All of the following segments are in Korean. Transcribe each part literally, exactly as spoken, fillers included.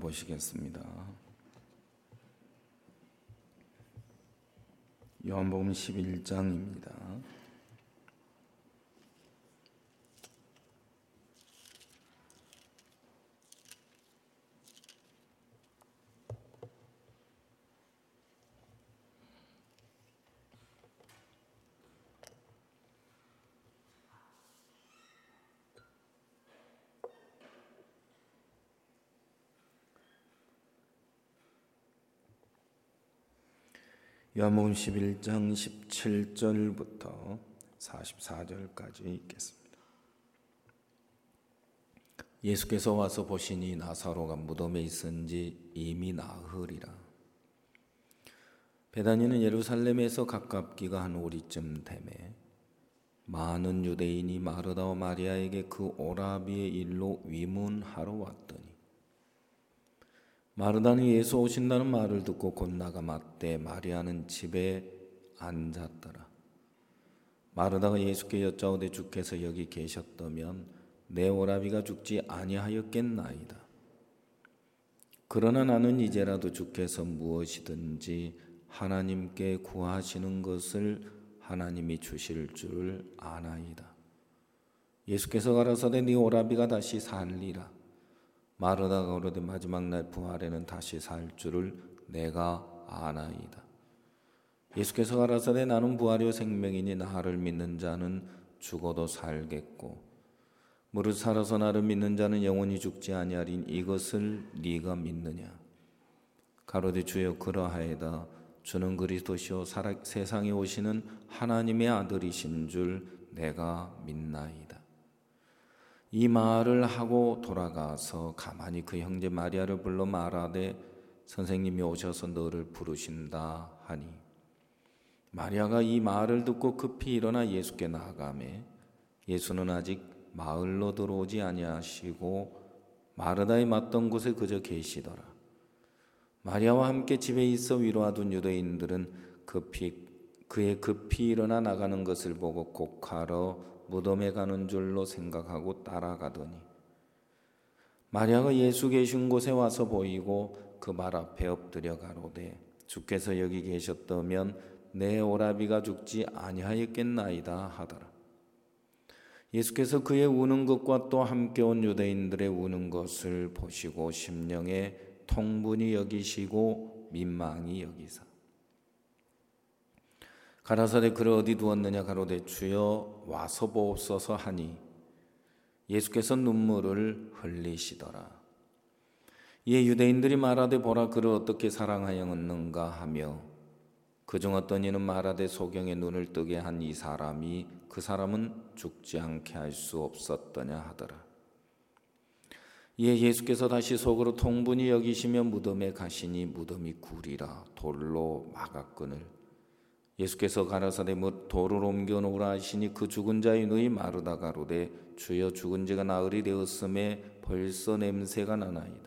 보시겠습니다. 요한복음 십일 장입니다. 요한복음 십일 장 십칠 절부터 사십사 절까지 읽겠습니다. 예수께서 와서 보시니 나사로가 무덤에 있은지 이미 나흘이라. 베다니는 예루살렘에서 가깝기가 한 오리쯤 되매 많은 유대인이 마르다와 마리아에게 그 오라비의 일로 위문하러 왔더니 마르다는 예수 오신다는 말을 듣고 곧 나가 맞되 마리아는 집에 앉았더라. 마르다가 예수께 여짜오되 주께서 여기 계셨다면 내 오라비가 죽지 아니하였겠나이다. 그러나 나는 이제라도 주께서 무엇이든지 하나님께 구하시는 것을 하나님이 주실 줄 아나이다. 예수께서 가라사대 네 오라비가 다시 살리라. 마르다가 그러되 마지막 날 부활에는 다시 살 줄을 내가 아나이다. 예수께서 가라사대 나는 부활이요 생명이니 나를 믿는 자는 죽어도 살겠고 무릇 살아서 나를 믿는 자는 영원히 죽지 아니하리니 이것을 네가 믿느냐. 가로되 주여 그러하이다. 주는 그리스도시요 세상에 오시는 하나님의 아들이신 줄 내가 믿나이다. 이 말을 하고 돌아가서 가만히 그 형제 마리아를 불러 말하되 선생님이 오셔서 너를 부르신다 하니 마리아가 이 말을 듣고 급히 일어나 예수께 나아가매 예수는 아직 마을로 들어오지 아니하시고 마르다에 맞던 곳에 그저 계시더라. 마리아와 함께 집에 있어 위로하던 유대인들은 급히 그의 급히 일어나 나가는 것을 보고 곡하러 무덤에 가는 줄로 생각하고 따라가더니 마리아가 예수 계신 곳에 와서 보이고 그 발 앞에 엎드려 가로되 주께서 여기 계셨다면 내 오라비가 죽지 아니하였겠나이다 하더라. 예수께서 그의 우는 것과 또 함께 온 유대인들의 우는 것을 보시고 심령에 통분히 여기시고 민망히 여기사 가라사대 그를 어디 두었느냐 가로되 주여 와서 보옵소서 하니 예수께서 눈물을 흘리시더라. 이에 유대인들이 말하되 보라 그를 어떻게 사랑하였는가 하며 그중 어떤 이는 말하되 소경의 눈을 뜨게 한 이 사람이 그 사람은 죽지 않게 할 수 없었더냐 하더라. 이에 예수께서 다시 속으로 통분히 여기시며 무덤에 가시니 무덤이 구리라 돌로 막았거늘 예수께서 가라사대 돌을 옮겨 놓으라 하시니 그 죽은 자의 누이 마르다 가로되 주여 죽은 지가 나흘이 되었음에 벌써 냄새가 나나이다.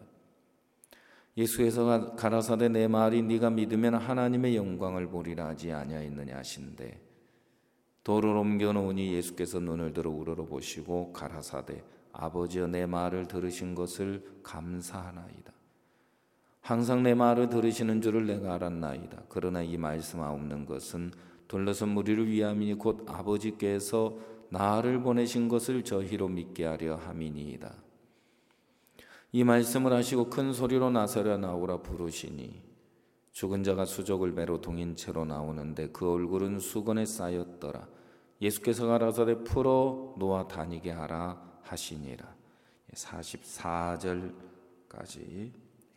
예수께서 가라사대 내 말이 네가 믿으면 하나님의 영광을 보리라 하지 아니하였느냐 하신대 돌을 옮겨 놓으니 예수께서 눈을 들어 우러러 보시고 가라사대 아버지여 내 말을 들으신 것을 감사하나이다. 항상 내 말을 들으시는 줄을 내가 알았나이다. 그러나 이 말씀하옵는 것은 둘러선 무리를 위함이니 곧 아버지께서 나를 보내신 것을 저희로 믿게 하려 함이니이다. 이 말씀을 하시고 큰 소리로 나서려 나오라 부르시니 죽은 자가 수족을 매로 동인 채로 나오는데 그 얼굴은 수건에 쌓였더라. 예수께서 가라사대 풀어 놓아 다니게 하라 하시니라. 사십사 절까지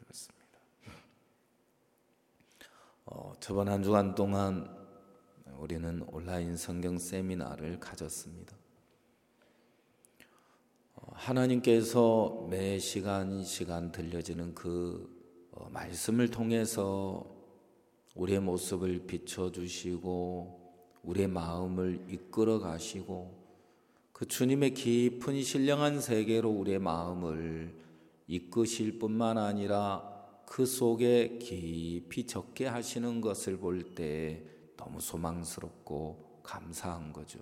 어, 저번 한 주간 동안 우리는 온라인 성경 세미나를 가졌습니다. 어, 하나님께서 매 시간 시간 들려지는 그 어, 말씀을 통해서 우리의 모습을 비춰주시고 우리의 마음을 이끌어 가시고 그 주님의 깊은 신령한 세계로 우리의 마음을 이끄실 뿐만 아니라 그 속에 깊이 적게 하시는 것을 볼 때 너무 소망스럽고 감사한 거죠.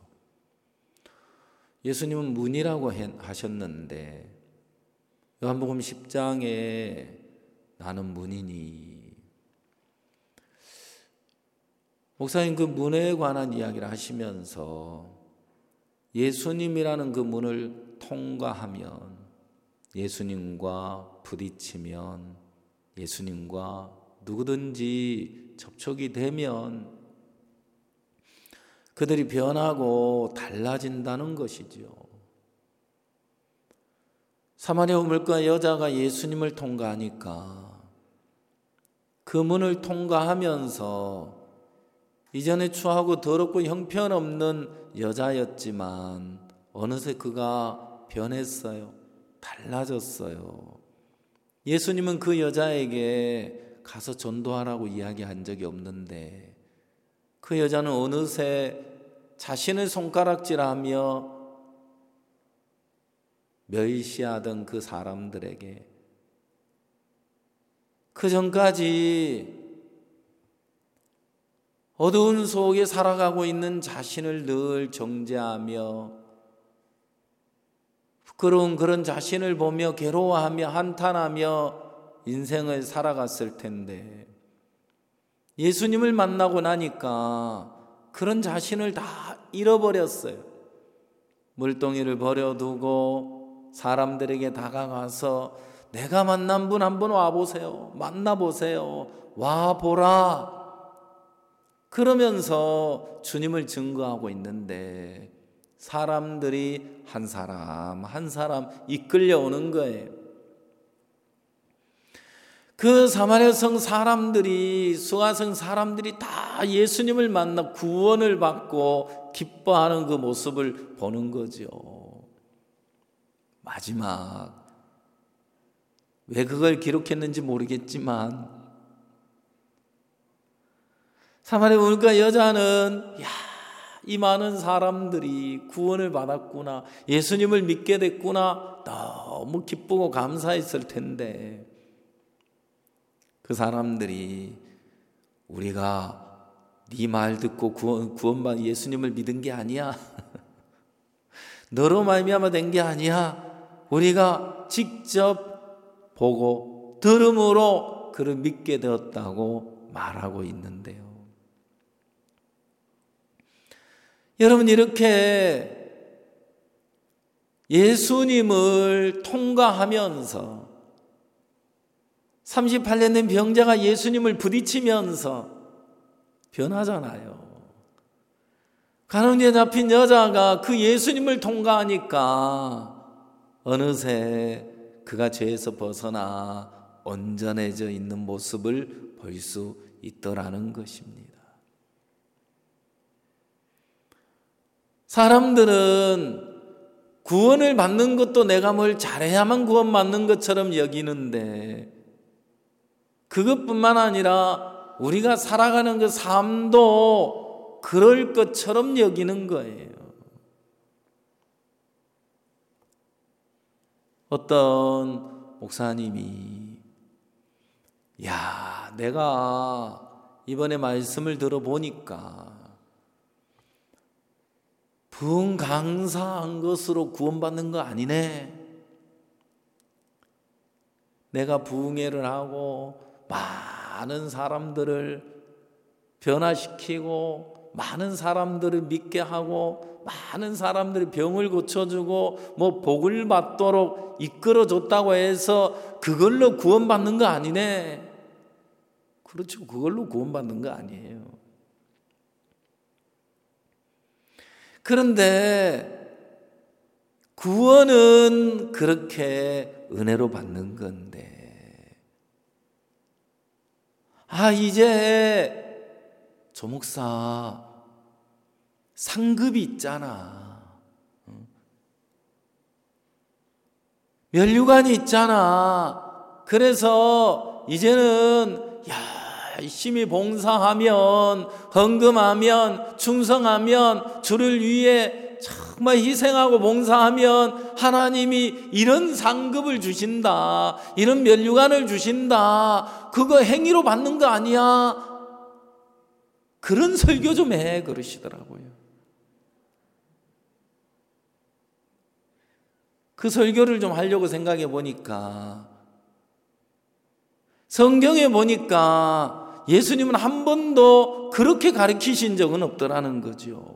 예수님은 문이라고 하셨는데 요한복음 십 장에 나는 문이니. 목사님 그 문에 관한 이야기를 하시면서 예수님이라는 그 문을 통과하면, 예수님과 부딪히면, 예수님과 누구든지 접촉이 되면 그들이 변하고 달라진다는 것이지요. 사마리아 우물가 여자가 예수님을 통과하니까 그 문을 통과하면서 이전에 추하고 더럽고 형편없는 여자였지만 어느새 그가 변했어요. 달라졌어요. 예수님은 그 여자에게 가서 전도하라고 이야기한 적이 없는데 그 여자는 어느새 자신을 손가락질하며 멸시하던 그 사람들에게 그 전까지 어두운 속에 살아가고 있는 자신을 늘 정죄하며 부끄러운 그런 자신을 보며 괴로워하며 한탄하며 인생을 살아갔을 텐데 예수님을 만나고 나니까 그런 자신을 다 잃어버렸어요. 물동이를 버려두고 사람들에게 다가가서 내가 만난 분 한번 와보세요. 만나보세요. 와보라. 그러면서 주님을 증거하고 있는데 사람들이 한 사람 한 사람 이끌려오는 거예요. 그 사마리아 성 사람들이, 수가성 사람들이 다 예수님을 만나 구원을 받고 기뻐하는 그 모습을 보는 거죠. 마지막, 왜 그걸 기록했는지 모르겠지만 사마리아 우물가 여자는 야, 이 많은 사람들이 구원을 받았구나, 예수님을 믿게 됐구나, 너무 기쁘고 감사했을 텐데 그 사람들이 우리가 네 말 듣고 구원, 구원받은 예수님을 믿은 게 아니야. 너로 말미암아 된 게 아니야. 우리가 직접 보고 들음으로 그를 믿게 되었다고 말하고 있는데요. 여러분, 이렇게 예수님을 통과하면서 삼십팔 년 된 병자가 예수님을 부딪히면서 변하잖아요. 가늠죄 잡힌 여자가 그 예수님을 통과하니까 어느새 그가 죄에서 벗어나 온전해져 있는 모습을 볼 수 있더라는 것입니다. 사람들은 구원을 받는 것도 내가 뭘 잘해야만 구원받는 것처럼 여기는데 그것뿐만 아니라 우리가 살아가는 그 삶도 그럴 것처럼 여기는 거예요. 어떤 목사님이 야, 내가 이번에 말씀을 들어보니까 부흥 강사한 것으로 구원받는 거 아니네. 내가 부흥회를 하고 많은 사람들을 변화시키고 많은 사람들을 믿게 하고 많은 사람들이 병을 고쳐주고 뭐 복을 받도록 이끌어줬다고 해서 그걸로 구원받는 거 아니네. 그렇죠. 그걸로 구원받는 거 아니에요. 그런데 구원은 그렇게 은혜로 받는 건데, 아, 이제 조 목사 상급이 있잖아, 면류관이 있잖아. 그래서 이제는 야, 열심히 봉사하면, 헌금하면, 충성하면, 주를 위해 정말 희생하고 봉사하면 하나님이 이런 상급을 주신다, 이런 면류관을 주신다. 그거 행위로 받는 거 아니야. 그런 설교 좀 해, 그러시더라고요. 그 설교를 좀 하려고 생각해 보니까 성경에 보니까 예수님은 한 번도 그렇게 가르치신 적은 없더라는 거죠.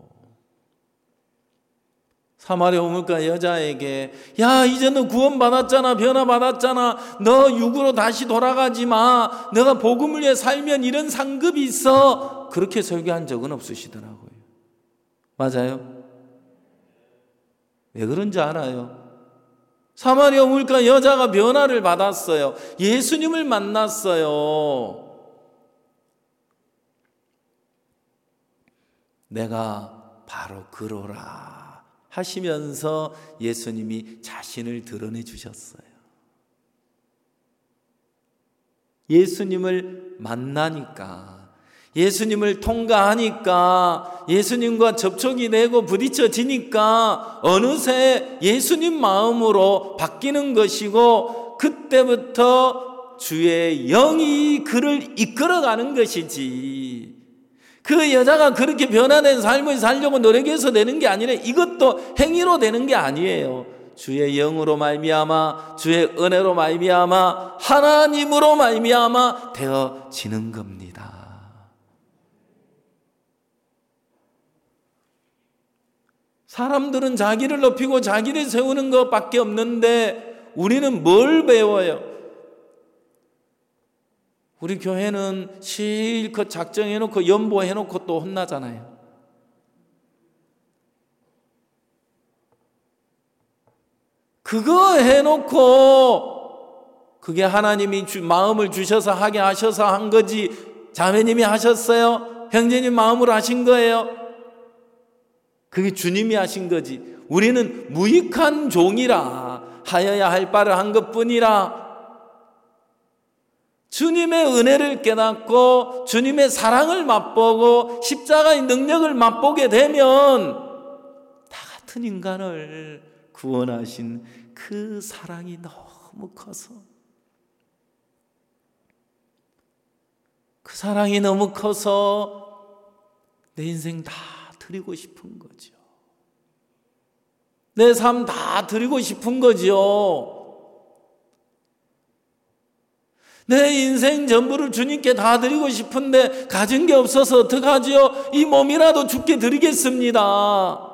사마리아 우물가 여자에게 야 이제 너 구원받았잖아, 변화받았잖아, 너 육으로 다시 돌아가지 마, 너가 복음을 위해 살면 이런 상급이 있어, 그렇게 설교한 적은 없으시더라고요. 맞아요? 왜 그런지 알아요? 사마리아 우물가 여자가 변화를 받았어요. 예수님을 만났어요. 내가 바로 그로라 하시면서 예수님이 자신을 드러내 주셨어요. 예수님을 만나니까, 예수님을 통과하니까, 예수님과 접촉이 되고 부딪혀지니까 어느새 예수님 마음으로 바뀌는 것이고, 그때부터 주의 영이 그를 이끌어가는 것이지, 그 여자가 그렇게 변화된 삶을 살려고 노력해서 되는 게 아니라 이것도 행위로 되는 게 아니에요. 주의 영으로 말미암아, 주의 은혜로 말미암아, 하나님으로 말미암아 되어지는 겁니다. 사람들은 자기를 높이고 자기를 세우는 것밖에 없는데 우리는 뭘 배워요? 우리 교회는 실컷 작정해놓고 연보해놓고 또 혼나잖아요. 그거 해놓고 그게 하나님이 주, 마음을 주셔서 하게 하셔서 한 거지, 자매님이 하셨어요? 형제님 마음으로 하신 거예요? 그게 주님이 하신 거지. 우리는 무익한 종이라 하여야 할 바를 한 것뿐이라, 주님의 은혜를 깨닫고 주님의 사랑을 맛보고 십자가의 능력을 맛보게 되면 다 같은 인간을 구원하신 그 사랑이 너무 커서, 그 사랑이 너무 커서 내 인생 다 드리고 싶은 거죠. 내 삶 다 드리고 싶은 거죠. 내 인생 전부를 주님께 다 드리고 싶은데 가진 게 없어서 어떡하지요? 이 몸이라도 주께 드리겠습니다.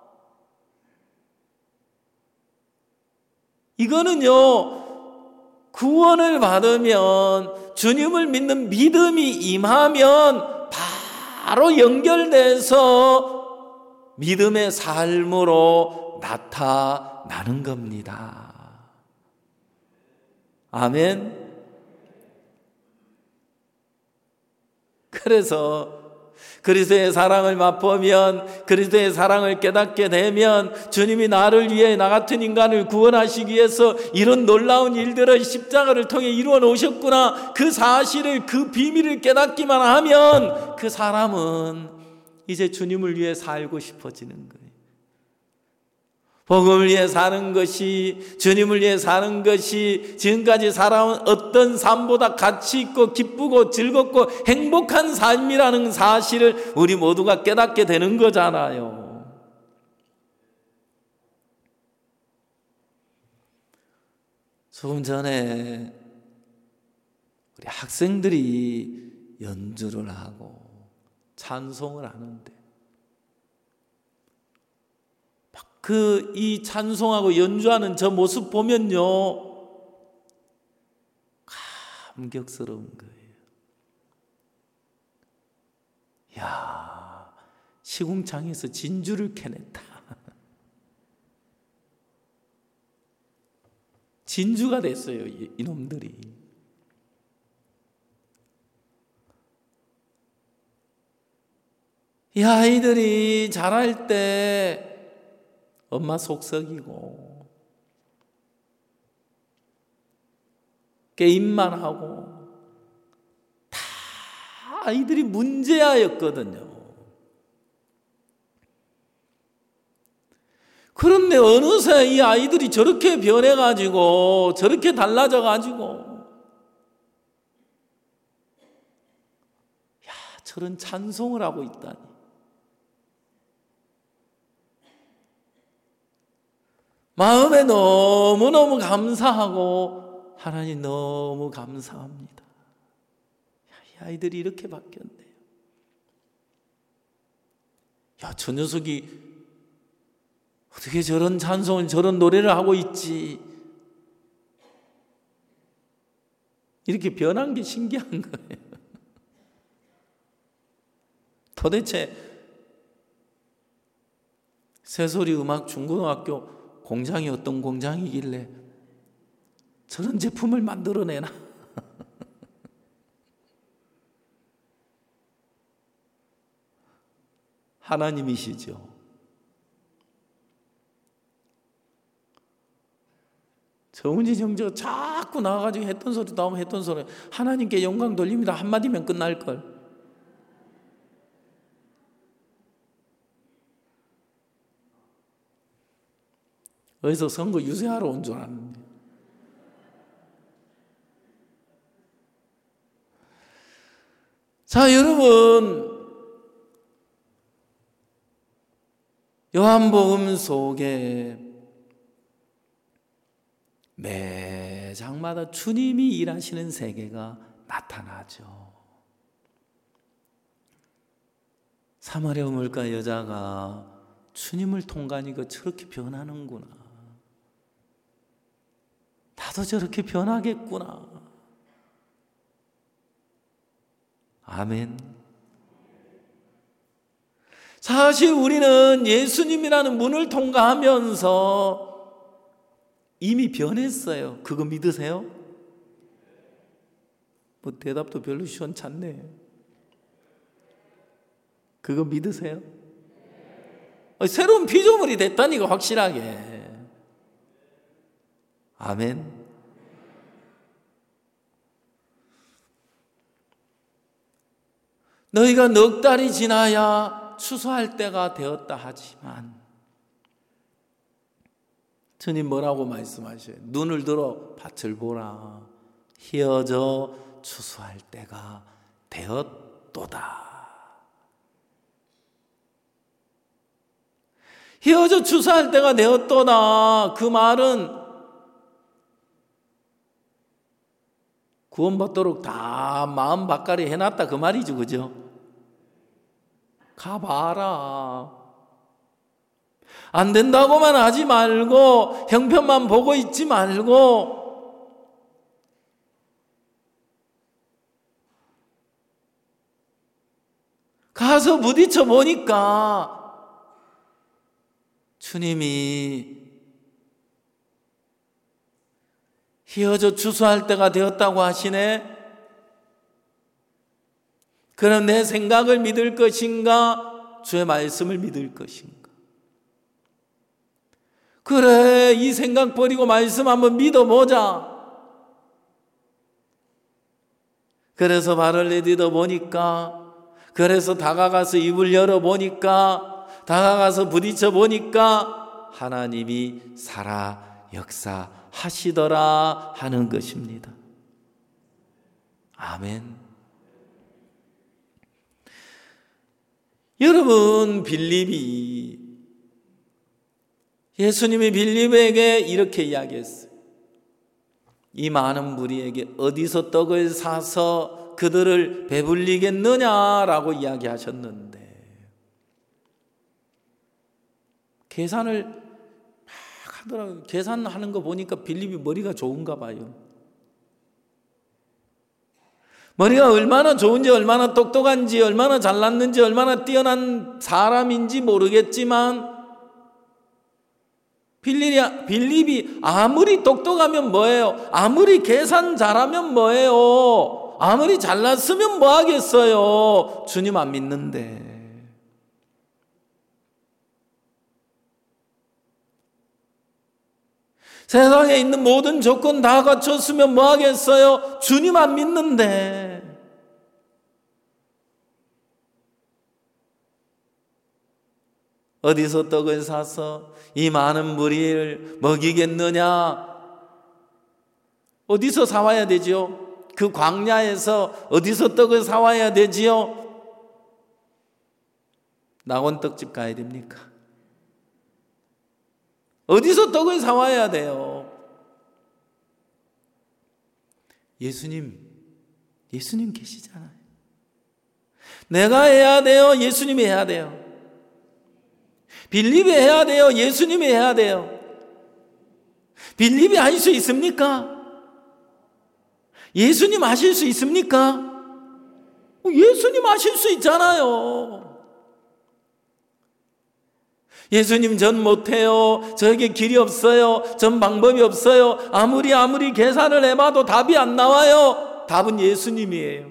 이거는요, 구원을 받으면, 주님을 믿는 믿음이 임하면 바로 연결돼서 믿음의 삶으로 나타나는 겁니다. 아멘. 그래서 그리스도의 사랑을 맛보면, 그리스도의 사랑을 깨닫게 되면, 주님이 나를 위해, 나 같은 인간을 구원하시기 위해서 이런 놀라운 일들을 십자가를 통해 이루어 놓으셨구나, 그 사실을, 그 비밀을 깨닫기만 하면 그 사람은 이제 주님을 위해 살고 싶어지는 거예요. 복음을 위해 사는 것이, 주님을 위해 사는 것이 지금까지 살아온 어떤 삶보다 가치 있고 기쁘고 즐겁고 행복한 삶이라는 사실을 우리 모두가 깨닫게 되는 거잖아요. 조금 전에 우리 학생들이 연주를 하고 찬송을 하는데, 그 이 찬송하고 연주하는 저 모습 보면요, 감격스러운 거예요. 야, 시궁창에서 진주를 캐냈다. 진주가 됐어요, 이놈들이. 이 아이들이 자랄 때 엄마 속썩이고 게임만 하고 다 아이들이 문제아였거든요. 그런데 어느새 이 아이들이 저렇게 변해가지고, 저렇게 달라져가지고, 야, 저런 찬송을 하고 있다니. 마음에 너무너무 감사하고 하나님 너무 감사합니다. 이 아이들이 이렇게 바뀌었네요. 야, 저 녀석이 어떻게 저런 찬송을, 저런 노래를 하고 있지? 이렇게 변한 게 신기한 거예요. 도대체 새소리 음악 중고등학교 공장이 어떤 공장이길래 저런 제품을 만들어내나? 하나님이시죠. 정은지 정저 자꾸 나와가지고 했던 소리 나오면 했던 소리, 하나님께 영광 돌립니다 한마디면 끝날걸. 어디서 선거 유세하러 온 줄 알았는데. 자, 여러분, 요한복음 속에 매 장마다 주님이 일하시는 세계가 나타나죠. 사마리아 물가 여자가 주님을 통과하니까 저렇게 변하는구나. 나도 저렇게 변하겠구나. 아멘. 사실 우리는 예수님이라는 문을 통과하면서 이미 변했어요. 그거 믿으세요? 뭐 대답도 별로 시원찮네. 그거 믿으세요? 새로운 피조물이 됐다니까, 확실하게. 아멘. 너희가 넉 달이 지나야 추수할 때가 되었다 하지만, 주님 뭐라고 말씀하셔요? 눈을 들어 밭을 보라. 희어져 추수할 때가 되었도다. 희어져 추수할 때가 되었도다. 그 말은 구원받도록 다 마음 바꿔리 해놨다 그 말이죠, 그죠? 가봐라. 안 된다고만 하지 말고, 형편만 보고 있지 말고, 가서 부딪혀 보니까 주님이 희어져 추수할 때가 되었다고 하시네. 그럼 내 생각을 믿을 것인가? 주의 말씀을 믿을 것인가? 그래, 이 생각 버리고 말씀 한번 믿어보자. 그래서 발을 내딛어 보니까, 그래서 다가가서 입을 열어보니까, 다가가서 부딪혀 보니까 하나님이 살아 역사하시더라 하는 것입니다. 아멘. 여러분, 빌립이, 예수님이 빌립에게 이렇게 이야기했어요. 이 많은 무리에게 어디서 떡을 사서 그들을 배불리겠느냐라고 이야기하셨는데, 계산을 막 하더라고요. 계산하는 거 보니까 빌립이 머리가 좋은가 봐요. 머리가 얼마나 좋은지, 얼마나 똑똑한지, 얼마나 잘났는지, 얼마나 뛰어난 사람인지 모르겠지만, 빌립이, 빌립이 아무리 똑똑하면 뭐예요? 아무리 계산 잘하면 뭐예요? 아무리 잘났으면 뭐 하겠어요? 주님 안 믿는데. 세상에 있는 모든 조건 다 갖췄으면 뭐 하겠어요? 주님 안 믿는데. 어디서 떡을 사서 이 많은 무리를 먹이겠느냐? 어디서 사와야 되지요? 그 광야에서 어디서 떡을 사와야 되지요? 낙원떡집 가야 됩니까? 어디서 떡을 사와야 돼요? 예수님, 예수님 계시잖아요. 내가 해야 돼요? 예수님이 해야 돼요? 빌립이 해야 돼요? 예수님이 해야 돼요? 빌립이 할 수 있습니까? 예수님 하실 수 있습니까? 예수님 하실 수 있잖아요. 예수님 전 못해요. 저에게 길이 없어요. 전 방법이 없어요. 아무리 아무리 계산을 해봐도 답이 안 나와요. 답은 예수님이에요.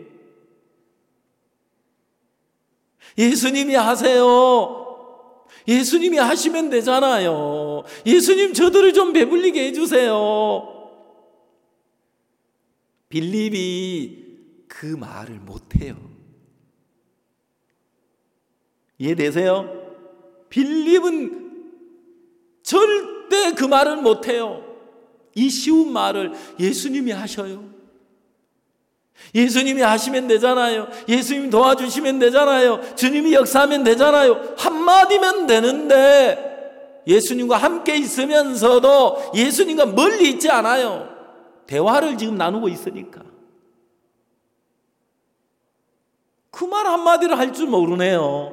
예수님이 하세요. 예수님이 하시면 되잖아요. 예수님 저들을 좀 배불리게 해주세요. 빌립이 그 말을 못해요. 이해되세요? 빌립은 절대 그 말을 못해요. 이 쉬운 말을 예수님이 하셔요. 예수님이 하시면 되잖아요. 예수님이 도와주시면 되잖아요. 주님이 역사하면 되잖아요. 한마디면 되는데 예수님과 함께 있으면서도 예수님과 멀리 있지 않아요. 대화를 지금 나누고 있으니까 그 말 한마디를 할 줄 모르네요.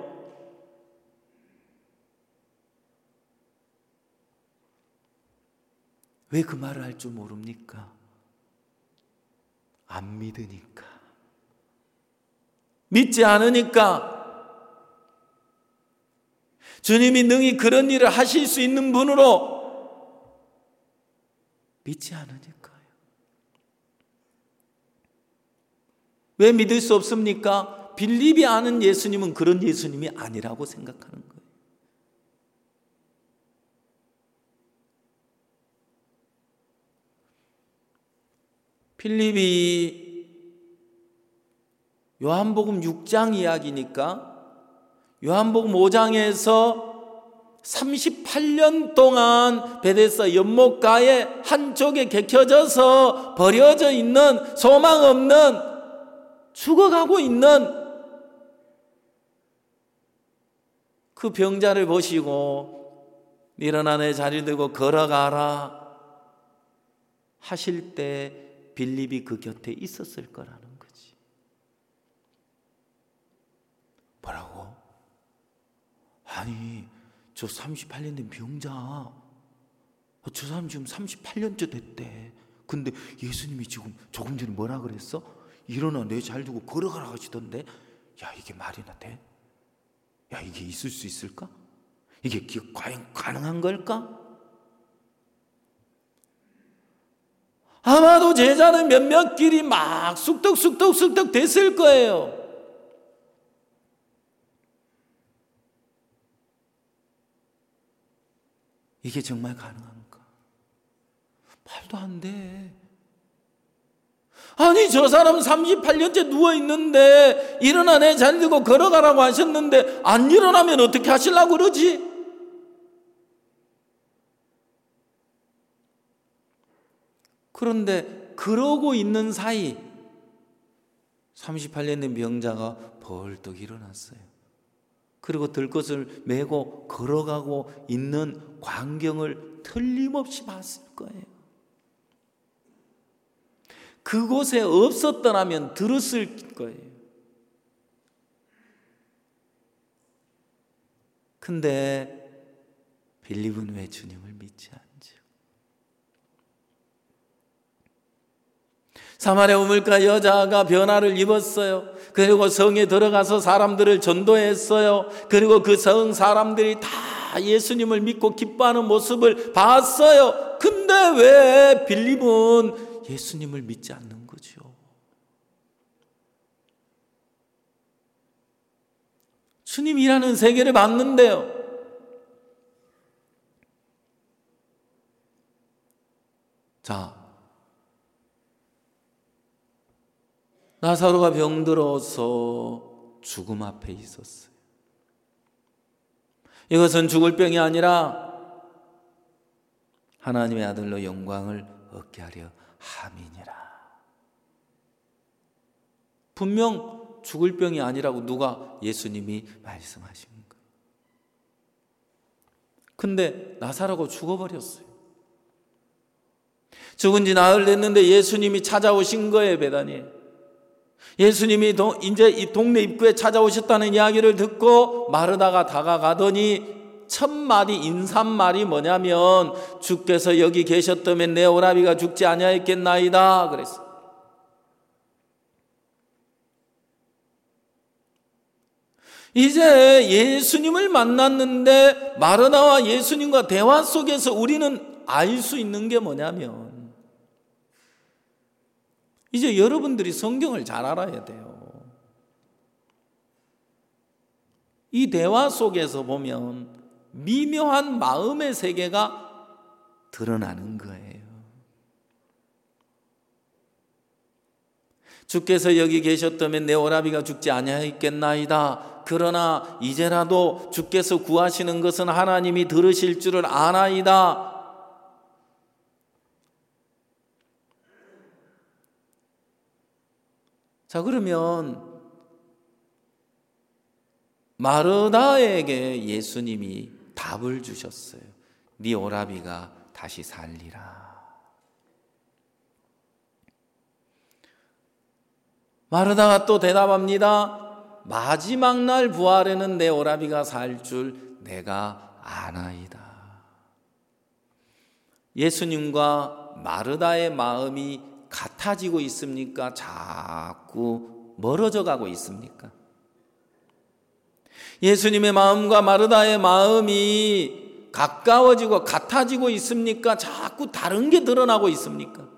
왜 그 말을 할 줄 모릅니까? 안 믿으니까. 믿지 않으니까. 주님이 능히 그런 일을 하실 수 있는 분으로 믿지 않으니까요. 왜 믿을 수 없습니까? 빌립이 아는 예수님은 그런 예수님이 아니라고 생각하는 거예요. 빌립이 요한복음 육 장 이야기니까 요한복음 오 장에서 삼십팔 년 동안 베데스다 연못가의 한쪽에 객혀져서 버려져 있는 소망 없는 죽어가고 있는 그 병자를 보시고 일어나 내 자리 들고 걸어가라 하실 때 빌립이 그 곁에 있었을 거라는 거지. 뭐라고? 아니 저 삼십팔 년 된 병자 저 사람 지금 삼십팔 년째 됐대. 근데 예수님이 지금 조금 전에 뭐라 그랬어? 일어나 내 잘 두고 걸어가라 하시던데 야 이게 말이나 돼? 야 이게 있을 수 있을까? 이게 과연 가능한 걸까? 아마도 제자는 몇몇 길이 막 쑥덕쑥덕쑥덕 됐을 거예요. 이게 정말 가능한가? 말도 안 돼. 아니 저 사람 삼십팔 년째 누워있는데 일어나 내 자리 들고 걸어가라고 하셨는데 안 일어나면 어떻게 하시려고 그러지? 그런데 그러고 있는 사이 삼십팔 년 된 병자가 벌떡 일어났어요. 그리고 들것을 메고 걸어가고 있는 광경을 틀림없이 봤을 거예요. 그곳에 없었더라면 들었을 거예요. 근데 빌립은 왜 주님을 믿지 않죠? 사마리아 우물가 여자가 변화를 입었어요. 그리고 성에 들어가서 사람들을 전도했어요. 그리고 그 성 사람들이 다 예수님을 믿고 기뻐하는 모습을 봤어요. 근데 왜 빌립은 예수님을 믿지 않는 거죠? 주님 일하는 세계를 봤는데요. 자, 나사로가 병들어서 죽음 앞에 있었어요. 이것은 죽을 병이 아니라 하나님의 아들로 영광을 얻게 하려 함이니라. 분명 죽을 병이 아니라고 누가 예수님이 말씀하신 거예요. 근데 나사로가 죽어버렸어요. 죽은 지 나흘 됐는데 예수님이 찾아오신 거예요, 베다니에. 예수님이 도, 이제 이 동네 입구에 찾아오셨다는 이야기를 듣고 마르다가 다가가더니 첫 마디 인사말이 뭐냐면 주께서 여기 계셨다면 내 오라비가 죽지 아니하였겠나이다 그랬어요. 이제 예수님을 만났는데 마르다와 예수님과 대화 속에서 우리는 알 수 있는 게 뭐냐면 이제 여러분들이 성경을 잘 알아야 돼요. 이 대화 속에서 보면 미묘한 마음의 세계가 드러나는 거예요. 주께서 여기 계셨다면 내 오라비가 죽지 아니하였겠나이다. 그러나 이제라도 주께서 구하시는 것은 하나님이 들으실 줄을 아나이다. 자, 그러면 마르다에게 예수님이 답을 주셨어요. 네 오라비가 다시 살리라. 마르다가 또 대답합니다. 마지막 날 부활에는 내 오라비가 살 줄 내가 아나이다. 예수님과 마르다의 마음이 같아지고 있습니까? 자꾸 멀어져 가고 있습니까? 예수님의 마음과 마르다의 마음이 가까워지고 같아지고 있습니까? 자꾸 다른 게 드러나고 있습니까?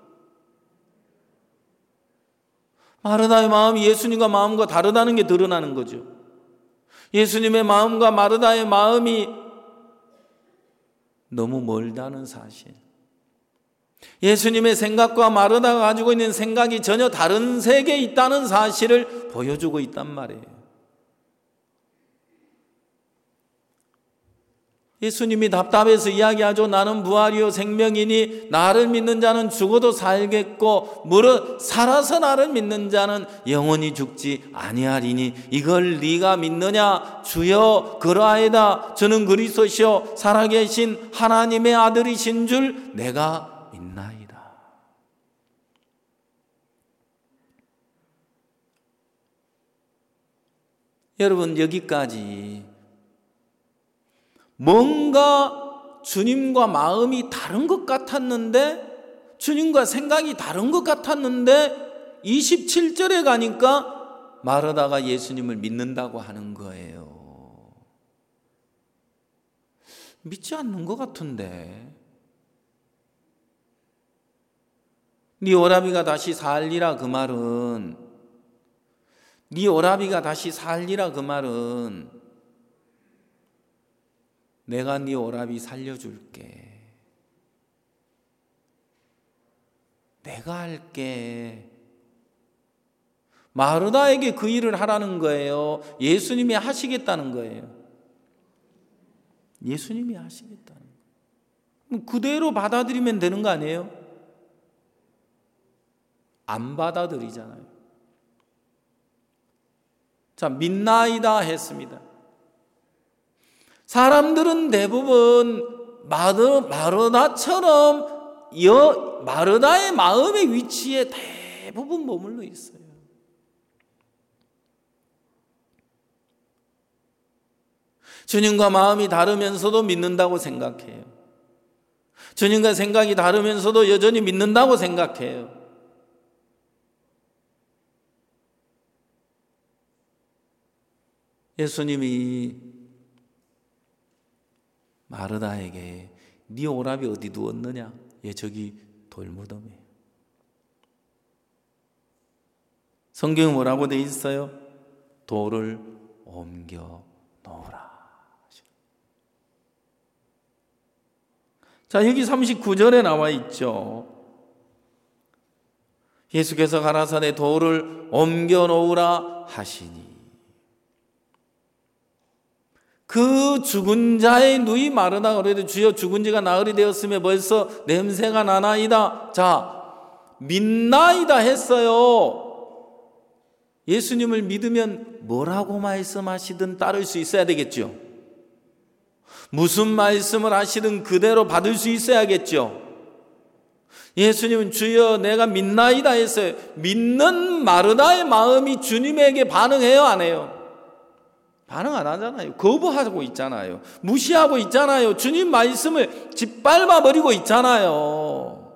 마르다의 마음이 예수님과 마음과 다르다는 게 드러나는 거죠. 예수님의 마음과 마르다의 마음이 너무 멀다는 사실. 예수님의 생각과 마르다가 가지고 있는 생각이 전혀 다른 세계에 있다는 사실을 보여주고 있단 말이에요. 예수님이 답답해서 이야기하죠. 나는 부활이요 생명이니 나를 믿는 자는 죽어도 살겠고 무릇 살아서 나를 믿는 자는 영원히 죽지 아니하리니 이걸 네가 믿느냐? 주여 그러하이다. 저는 그리스도시요 살아계신 하나님의 아들이신 줄 내가 믿나이다. 여러분, 여기까지 뭔가 주님과 마음이 다른 것 같았는데, 주님과 생각이 다른 것 같았는데 이십칠 절에 가니까 마르다가 예수님을 믿는다고 하는 거예요. 믿지 않는 것 같은데. 네 오라비가 다시 살리라 그 말은 네 오라비가 다시 살리라 그 말은 내가 네 오라비 살려줄게. 내가 할게. 마르다에게 그 일을 하라는 거예요. 예수님이 하시겠다는 거예요. 예수님이 하시겠다는 거예요. 그대로 받아들이면 되는 거 아니에요? 안 받아들이잖아요. 자, 믿나이다 했습니다. 사람들은 대부분 마르, 마르다처럼 여, 마르다의 마음의 위치에 대부분 머물러 있어요. 주님과 마음이 다르면서도 믿는다고 생각해요. 주님과 생각이 다르면서도 여전히 믿는다고 생각해요. 예수님이 마르다에게 네 오라비 어디 두었느냐? 예, 저기 돌무덤에. 성경에 뭐라고 돼 있어요? 돌을 옮겨 놓으라. 자, 여기 삼십구 절에 나와 있죠. 예수께서 가라사대 돌을 옮겨 놓으라 하시니 그 죽은 자의 누이 마르다가 그래도 주여 죽은 지가 나흘이 되었으며 벌써 냄새가 나나이다. 자, 믿나이다 했어요. 예수님을 믿으면 뭐라고 말씀하시든 따를 수 있어야 되겠죠. 무슨 말씀을 하시든 그대로 받을 수 있어야겠죠. 예수님은 주여 내가 믿나이다 했어요. 믿는 마르다의 마음이 주님에게 반응해요, 안 해요? 반응 안 하잖아요. 거부하고 있잖아요. 무시하고 있잖아요. 주님 말씀을 짓밟아 버리고 있잖아요.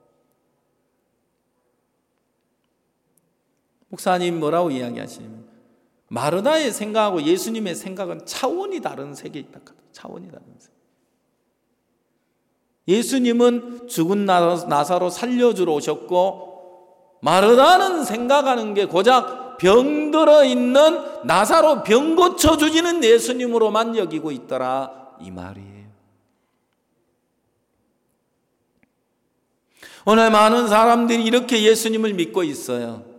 목사님 뭐라고 이야기하시냐면 마르다의 생각하고 예수님의 생각은 차원이 다른 세계에 있다. 차원이 다른 세계. 예수님은 죽은 나사로 살려주러 오셨고 마르다는 생각하는 게 고작 병들어 있는 나사로 병 고쳐주지는 예수님으로만 여기고 있더라 이 말이에요. 오늘 많은 사람들이 이렇게 예수님을 믿고 있어요.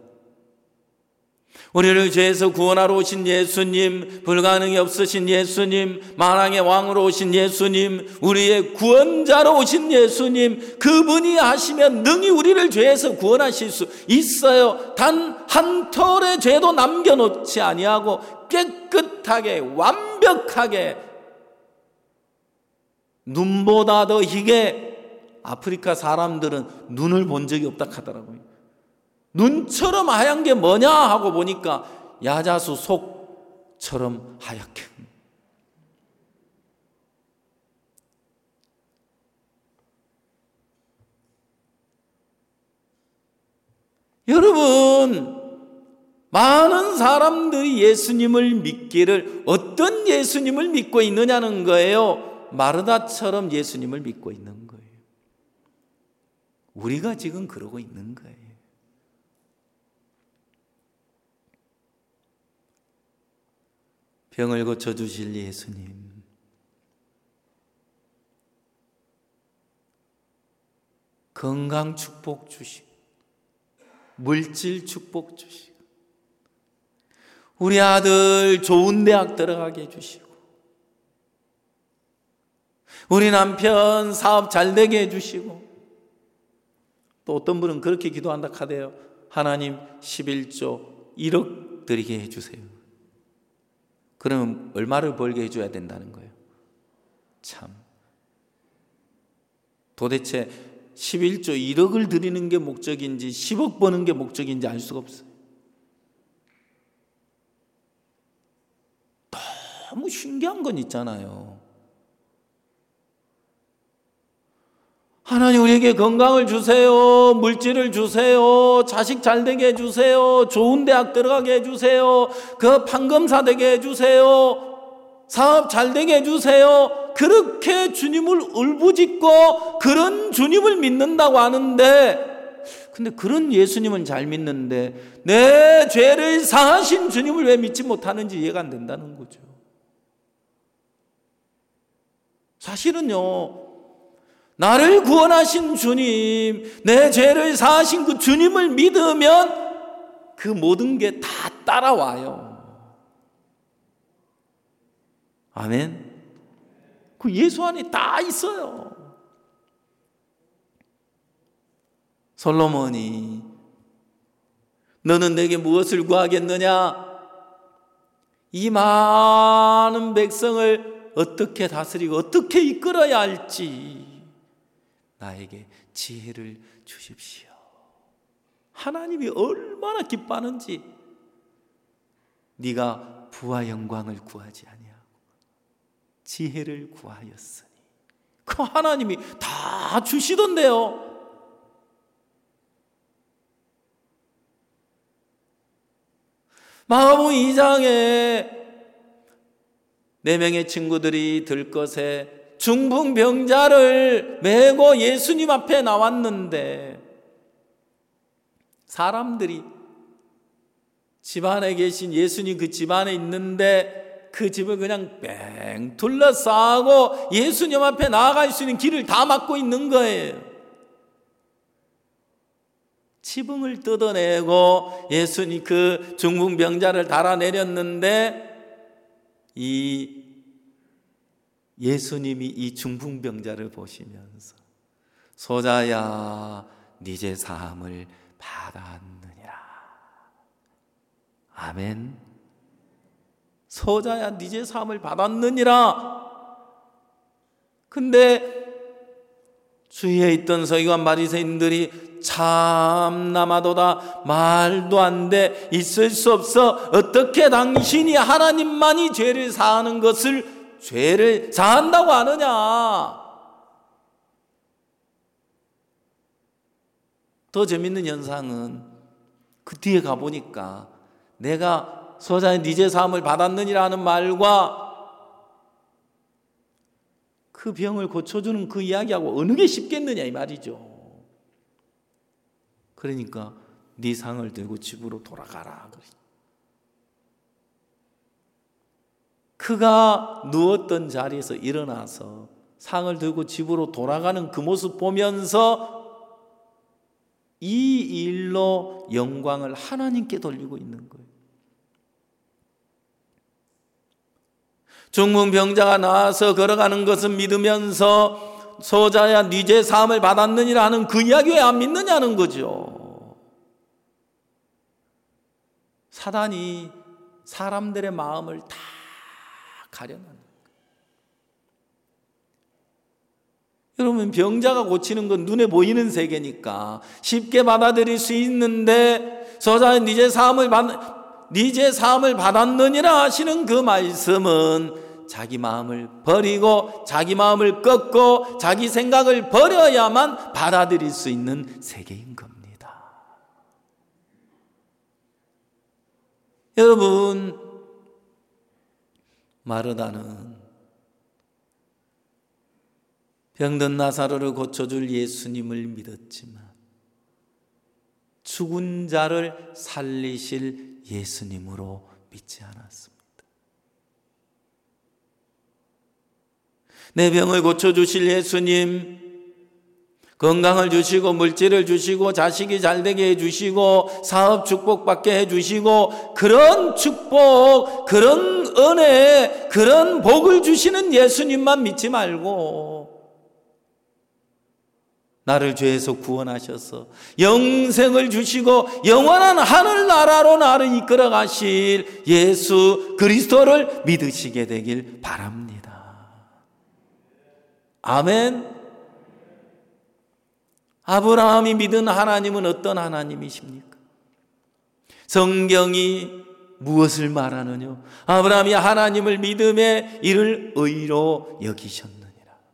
우리를 죄에서 구원하러 오신 예수님, 불가능이 없으신 예수님, 만왕의 왕으로 오신 예수님, 우리의 구원자로 오신 예수님, 그분이 하시면 능히 우리를 죄에서 구원하실 수 있어요. 단 한 톨의 죄도 남겨놓지 아니하고 깨끗하게 완벽하게 눈보다 더 희게 아프리카 사람들은 눈을 본 적이 없다 하더라고요. 눈처럼 하얀 게 뭐냐 하고 보니까 야자수 속처럼 하얗게. 여러분, 많은 사람들이 예수님을 믿기를 어떤 예수님을 믿고 있느냐는 거예요. 마르다처럼 예수님을 믿고 있는 거예요. 우리가 지금 그러고 있는 거예요. 병을 고쳐주실 예수님, 건강 축복 주시고 물질 축복 주시고 우리 아들 좋은 대학 들어가게 해주시고 우리 남편 사업 잘 되게 해주시고 또 어떤 분은 그렇게 기도한다 하대요. 하나님 십일조 일억 드리게 해주세요. 그러면 얼마를 벌게 해줘야 된다는 거예요. 참, 도대체 십일조 일억을 드리는 게 목적인지 십억 버는 게 목적인지 알 수가 없어요. 너무 신기한 건 있잖아요. 하나님 우리에게 건강을 주세요. 물질을 주세요. 자식 잘 되게 해주세요. 좋은 대학 들어가게 해주세요. 그 판검사 되게 해주세요. 사업 잘 되게 해주세요. 그렇게 주님을 울부짖고 그런 주님을 믿는다고 하는데, 근데 그런 예수님은 잘 믿는데 내 죄를 사하신 주님을 왜 믿지 못하는지 이해가 안 된다는 거죠. 사실은요, 나를 구원하신 주님, 내 죄를 사하신 그 주님을 믿으면 그 모든 게 다 따라와요. 아멘. 그 예수 안에 다 있어요. 솔로몬이 너는 내게 무엇을 구하겠느냐? 이 많은 백성을 어떻게 다스리고 어떻게 이끌어야 할지 나에게 지혜를 주십시오. 하나님이 얼마나 기뻐하는지. 네가 부와 영광을 구하지 아니하고 지혜를 구하였으니. 그 하나님이 다 주시던데요. 마가복음 이 장에 네 명의 친구들이 들것에 중풍병자를 메고 예수님 앞에 나왔는데 사람들이 집안에 계신 예수님 그 집안에 있는데 그 집을 그냥 뺑 둘러싸고 예수님 앞에 나아갈 수 있는 길을 다 막고 있는 거예요. 지붕을 뜯어내고 예수님 그 중풍병자를 달아내렸는데 이 예수님이 이 중풍병자를 보시면서 소자야 네 죄 사함을 받았느니라. 아멘. 소자야 네 죄 사함을 받았느니라. 근데 주위에 있던 서기관 바리새인들이 참나마도다, 말도 안 돼, 있을 수 없어, 어떻게 당신이 하나님만이 죄를 사하는 것을 죄를 사한다고 하느냐. 더 재밌는 현상은 그 뒤에 가보니까 내가 소자의 네 죄 사함을 받았느니라는 말과 그 병을 고쳐주는 그 이야기하고 어느 게 쉽겠느냐 이 말이죠. 그러니까 네 상을 들고 집으로 돌아가라. 그가 누웠던 자리에서 일어나서 상을 들고 집으로 돌아가는 그 모습 보면서 이 일로 영광을 하나님께 돌리고 있는 거예요. 중풍병자가 나와서 걸어가는 것을 믿으면서 소자야 네 죄 사함을 받았느니라 하는 그 이야기 왜 안 믿느냐는 거죠. 사단이 사람들의 마음을 다 가려놓는 거예요. 여러분, 병자가 고치는 건 눈에 보이는 세계니까 쉽게 받아들일 수 있는데 소자야 네 죄 사함을 받 네 죄 사함을 받았느니라 하시는 그 말씀은 자기 마음을 버리고 자기 마음을 꺾고 자기 생각을 버려야만 받아들일 수 있는 세계인 겁니다. 여러분, 마르다는 병든 나사로를 고쳐줄 예수님을 믿었지만 죽은 자를 살리실 예수님으로 믿지 않았습니다. 내 병을 고쳐주실 예수님, 건강을 주시고 물질을 주시고 자식이 잘되게 해주시고 사업 축복받게 해주시고 그런 축복, 그런 은혜, 그런 복을 주시는 예수님만 믿지 말고 나를 죄에서 구원하셔서 영생을 주시고 영원한 하늘나라로 나를 이끌어 가실 예수 그리스도를 믿으시게 되길 바랍니다. 아멘. 아브라함이 믿은 하나님은 어떤 하나님이십니까? 성경이 무엇을 말하느냐? 아브라함이 하나님을 믿음에 이를 의로 여기셨느니라.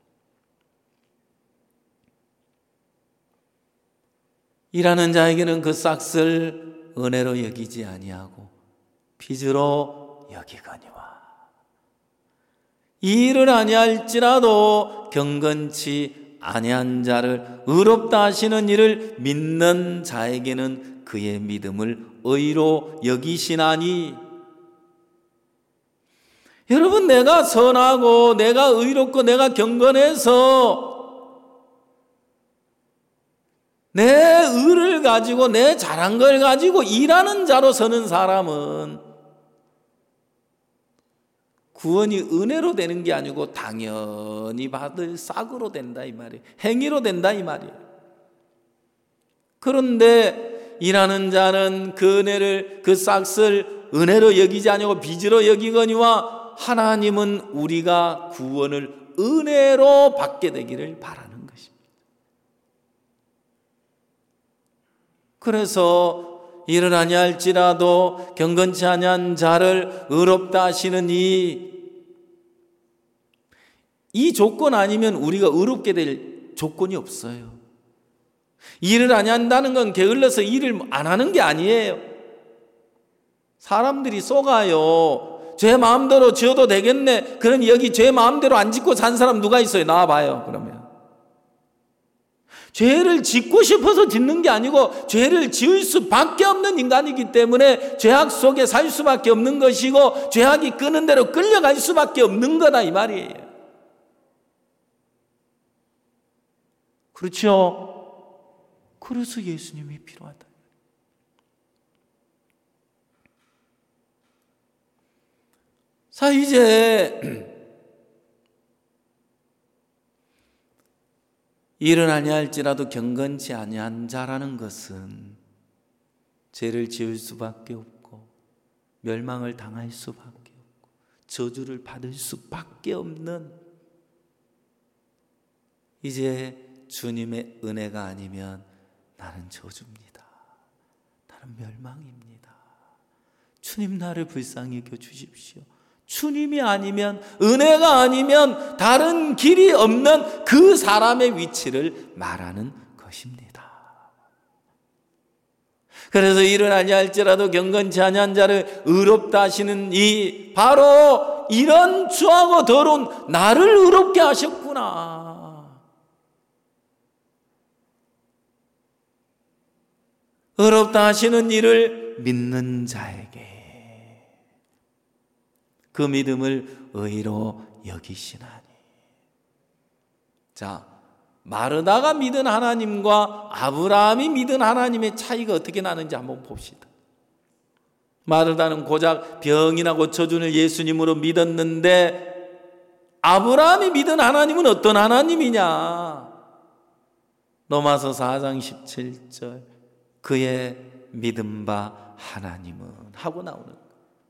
일하는 자에게는 그 싹을 은혜로 여기지 아니하고 빚으로 여기거니와 이 일을 아니할지라도 경건치 아니한 자를 의롭다 하시는 이를 믿는 자에게는 그의 믿음을 의로 여기시나니. 여러분, 내가 선하고 내가 의롭고 내가 경건해서 내 의를 가지고 내 잘한 걸 가지고 일하는 자로 서는 사람은 구원이 은혜로 되는 게 아니고 당연히 받을 싹으로 된다 이 말이에요. 행위로 된다 이 말이에요. 그런데 일하는 자는 그 은혜를, 그 싹을 은혜로 여기지 아니고 빚으로 여기거니와 하나님은 우리가 구원을 은혜로 받게 되기를 바라는 것입니다. 그래서 일을 아니할지라도 경건치 아니한 자를 의롭다 하시는 이, 이 조건 아니면 우리가 의롭게 될 조건이 없어요. 일을 아니한다는 건 게을러서 일을 안 하는 게 아니에요. 사람들이 속아요. 제 마음대로 지어도 되겠네. 그럼 여기 제 마음대로 안 짓고 산 사람 누가 있어요? 나와봐요. 그러면 죄를 짓고 싶어서 짓는 게 아니고 죄를 지을 수밖에 없는 인간이기 때문에 죄악 속에 살 수밖에 없는 것이고 죄악이 끄는 대로 끌려갈 수밖에 없는 거다 이 말이에요. 그렇죠? 그래서 예수님이 필요하다. 자, 이제 일은 아니할지라도 경건치 아니한 자라는 것은 죄를 지을 수밖에 없고 멸망을 당할 수밖에 없고 저주를 받을 수밖에 없는 이제 주님의 은혜가 아니면 나는 저주입니다. 나는 멸망입니다. 주님 나를 불쌍히 여겨 주십시오. 주님이 아니면, 은혜가 아니면 다른 길이 없는 그 사람의 위치를 말하는 것입니다. 그래서 일어나냐 할지라도 경건치 아니한 자를 의롭다 하시는 이 바로 이런 추하고 더러운 나를 의롭게 하셨구나. 의롭다 하시는 이를 믿는 자에게 그 믿음을 의로 여기시나니. 자, 마르다가 믿은 하나님과 아브라함이 믿은 하나님의 차이가 어떻게 나는지 한번 봅시다. 마르다는 고작 병이나 고쳐주는 예수님으로 믿었는데 아브라함이 믿은 하나님은 어떤 하나님이냐? 로마서 사 장 십칠 절 그의 믿음 바 하나님은 하고 나오는 거예요.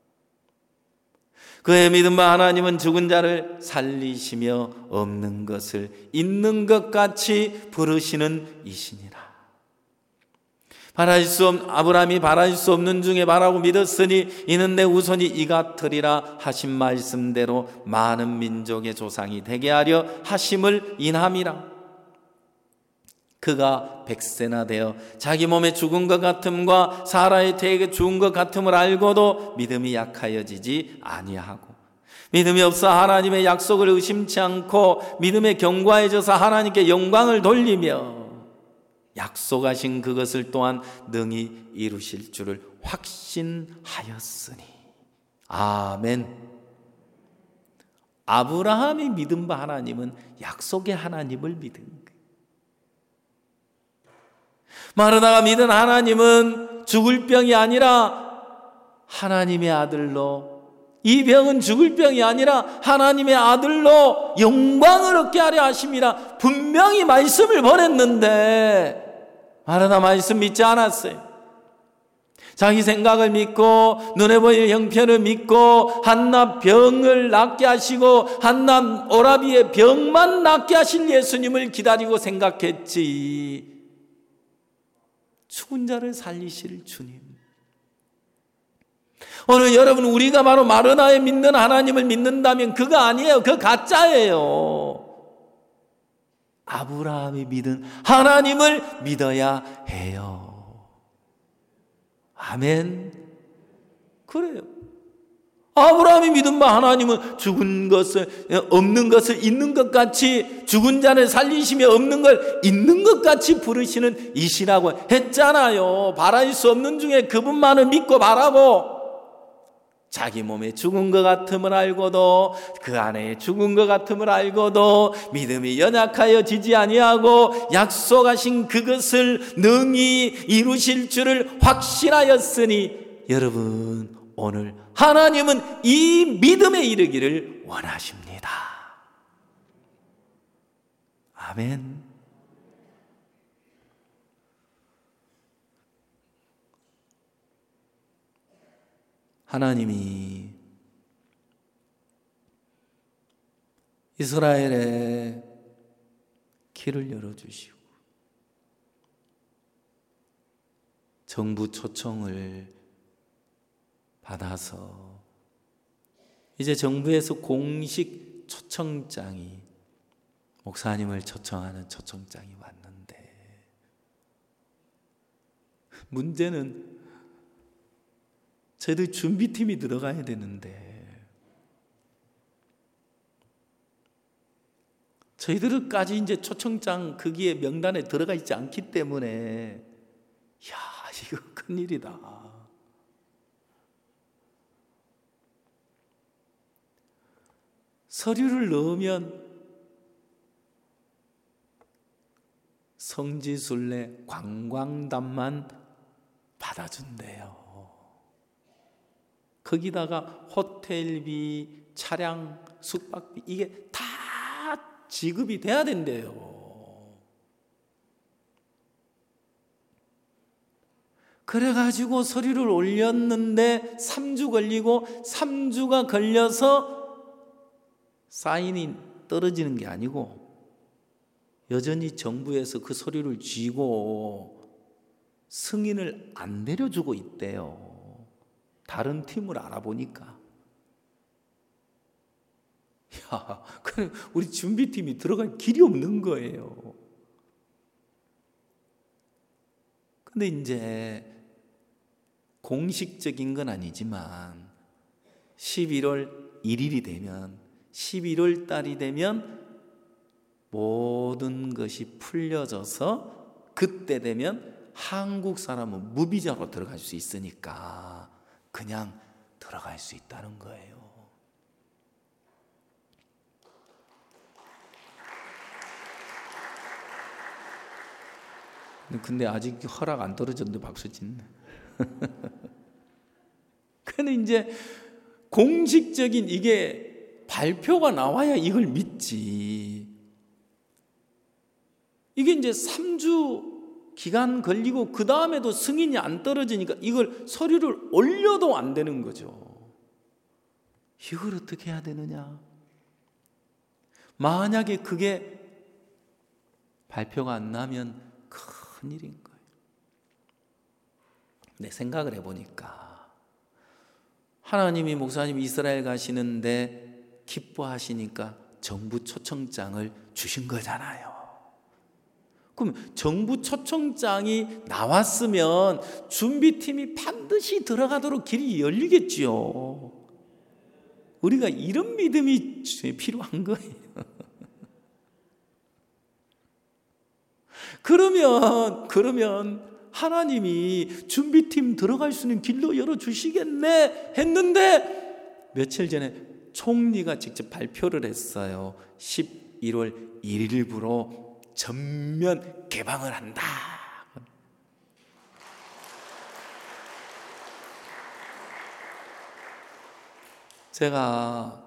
그의 믿음 바 하나님은 죽은 자를 살리시며 없는 것을 있는 것 같이 부르시는 이시니라. 바라실 수 없, 아브라함이 바라실 수 없는 중에 바라고 믿었으니 이는 내 후손이 이 같으리라 하신 말씀대로 많은 민족의 조상이 되게 하려 하심을 인함이라. 그가 백세나 되어 자기 몸에 죽은 것 같음과 사라의 태에게 죽은 것 같음을 알고도 믿음이 약하여지지 아니하고 믿음이 없어 하나님의 약속을 의심치 않고 믿음에 견고해져서 하나님께 영광을 돌리며 약속하신 그것을 또한 능히 이루실 줄을 확신하였으니. 아멘. 아브라함이 믿은 바 하나님은 약속의 하나님을 믿은 거예요. 마르다가 믿은 하나님은 죽을 병이 아니라 하나님의 아들로, 이 병은 죽을 병이 아니라 하나님의 아들로 영광을 얻게 하려 하심이라. 분명히 말씀을 보냈는데 마르다 말씀 믿지 않았어요. 자기 생각을 믿고 눈에 보이는 형편을 믿고 한낱 병을 낫게 하시고 한낱 오라비의 병만 낫게 하실 예수님을 기다리고 생각했지, 죽은 자를 살리실 주님. 오늘 여러분, 우리가 바로 마르다에 믿는 하나님을 믿는다면 그거 아니에요. 그거 가짜예요. 아브라함이 믿은 하나님을 믿어야 해요. 아멘. 그래요. 아브라함이 믿은 바 하나님은 죽은 것을, 없는 것을 있는 것 같이, 죽은 자를 살리시며 없는 걸 있는 것 같이 부르시는 이시라고 했잖아요. 바랄 수 없는 중에 그분만을 믿고 바라고 자기 몸에 죽은 것 같음을 알고도, 그 안에 죽은 것 같음을 알고도 믿음이 연약하여지지 아니하고 약속하신 그것을 능히 이루실 줄을 확신하였으니, 여러분, 오늘 하나님은 이 믿음에 이르기를 원하십니다. 아멘. 하나님이 이스라엘의 길을 열어주시고 정부 초청을 받아서 이제 정부에서 공식 초청장이, 목사님을 초청하는 초청장이 왔는데, 문제는 저희들 준비팀이 들어가야 되는데 저희들까지 이제 초청장 거기에 명단에 들어가 있지 않기 때문에, 야, 이거 큰일이다. 서류를 넣으면 성지순례 관광단만 받아준대요. 거기다가 호텔비, 차량, 숙박비 이게 다 지급이 돼야 된대요. 그래가지고 서류를 올렸는데 삼 주 걸리고, 삼 주가 걸려서 사인이 떨어지는 게 아니고, 여전히 정부에서 그 소리를 쥐고 승인을 안 내려주고 있대요. 다른 팀을 알아보니까. 야, 그래 우리 준비팀이 들어갈 길이 없는 거예요. 근데 이제 공식적인 건 아니지만 십일월 일일이 되면, 십일월 달이 되면 모든 것이 풀려져서 그때 되면 한국 사람은 무비자로 들어갈 수 있으니까 그냥 들어갈 수 있다는 거예요. 근데 아직 허락 안 떨어졌는데 박수 짓네. 근데 이제 공식적인 이게 발표가 나와야 이걸 믿지. 이게 이제 삼 주 기간 걸리고 그 다음에도 승인이 안 떨어지니까 이걸 서류를 올려도 안 되는 거죠. 이걸 어떻게 해야 되느냐? 만약에 그게 발표가 안 나면 큰일인 거예요. 내 생각을 해보니까 하나님이 목사님이 이스라엘 가시는데 기뻐하시니까 정부 초청장을 주신 거잖아요. 그럼 정부 초청장이 나왔으면 준비팀이 반드시 들어가도록 길이 열리겠지요. 우리가 이런 믿음이 필요한 거예요. 그러면 그러면 하나님이 준비팀 들어갈 수 있는 길로 열어주시겠네 했는데 며칠 전에 총리가 직접 발표를 했어요. 십일월 일일부로 전면 개방을 한다. 제가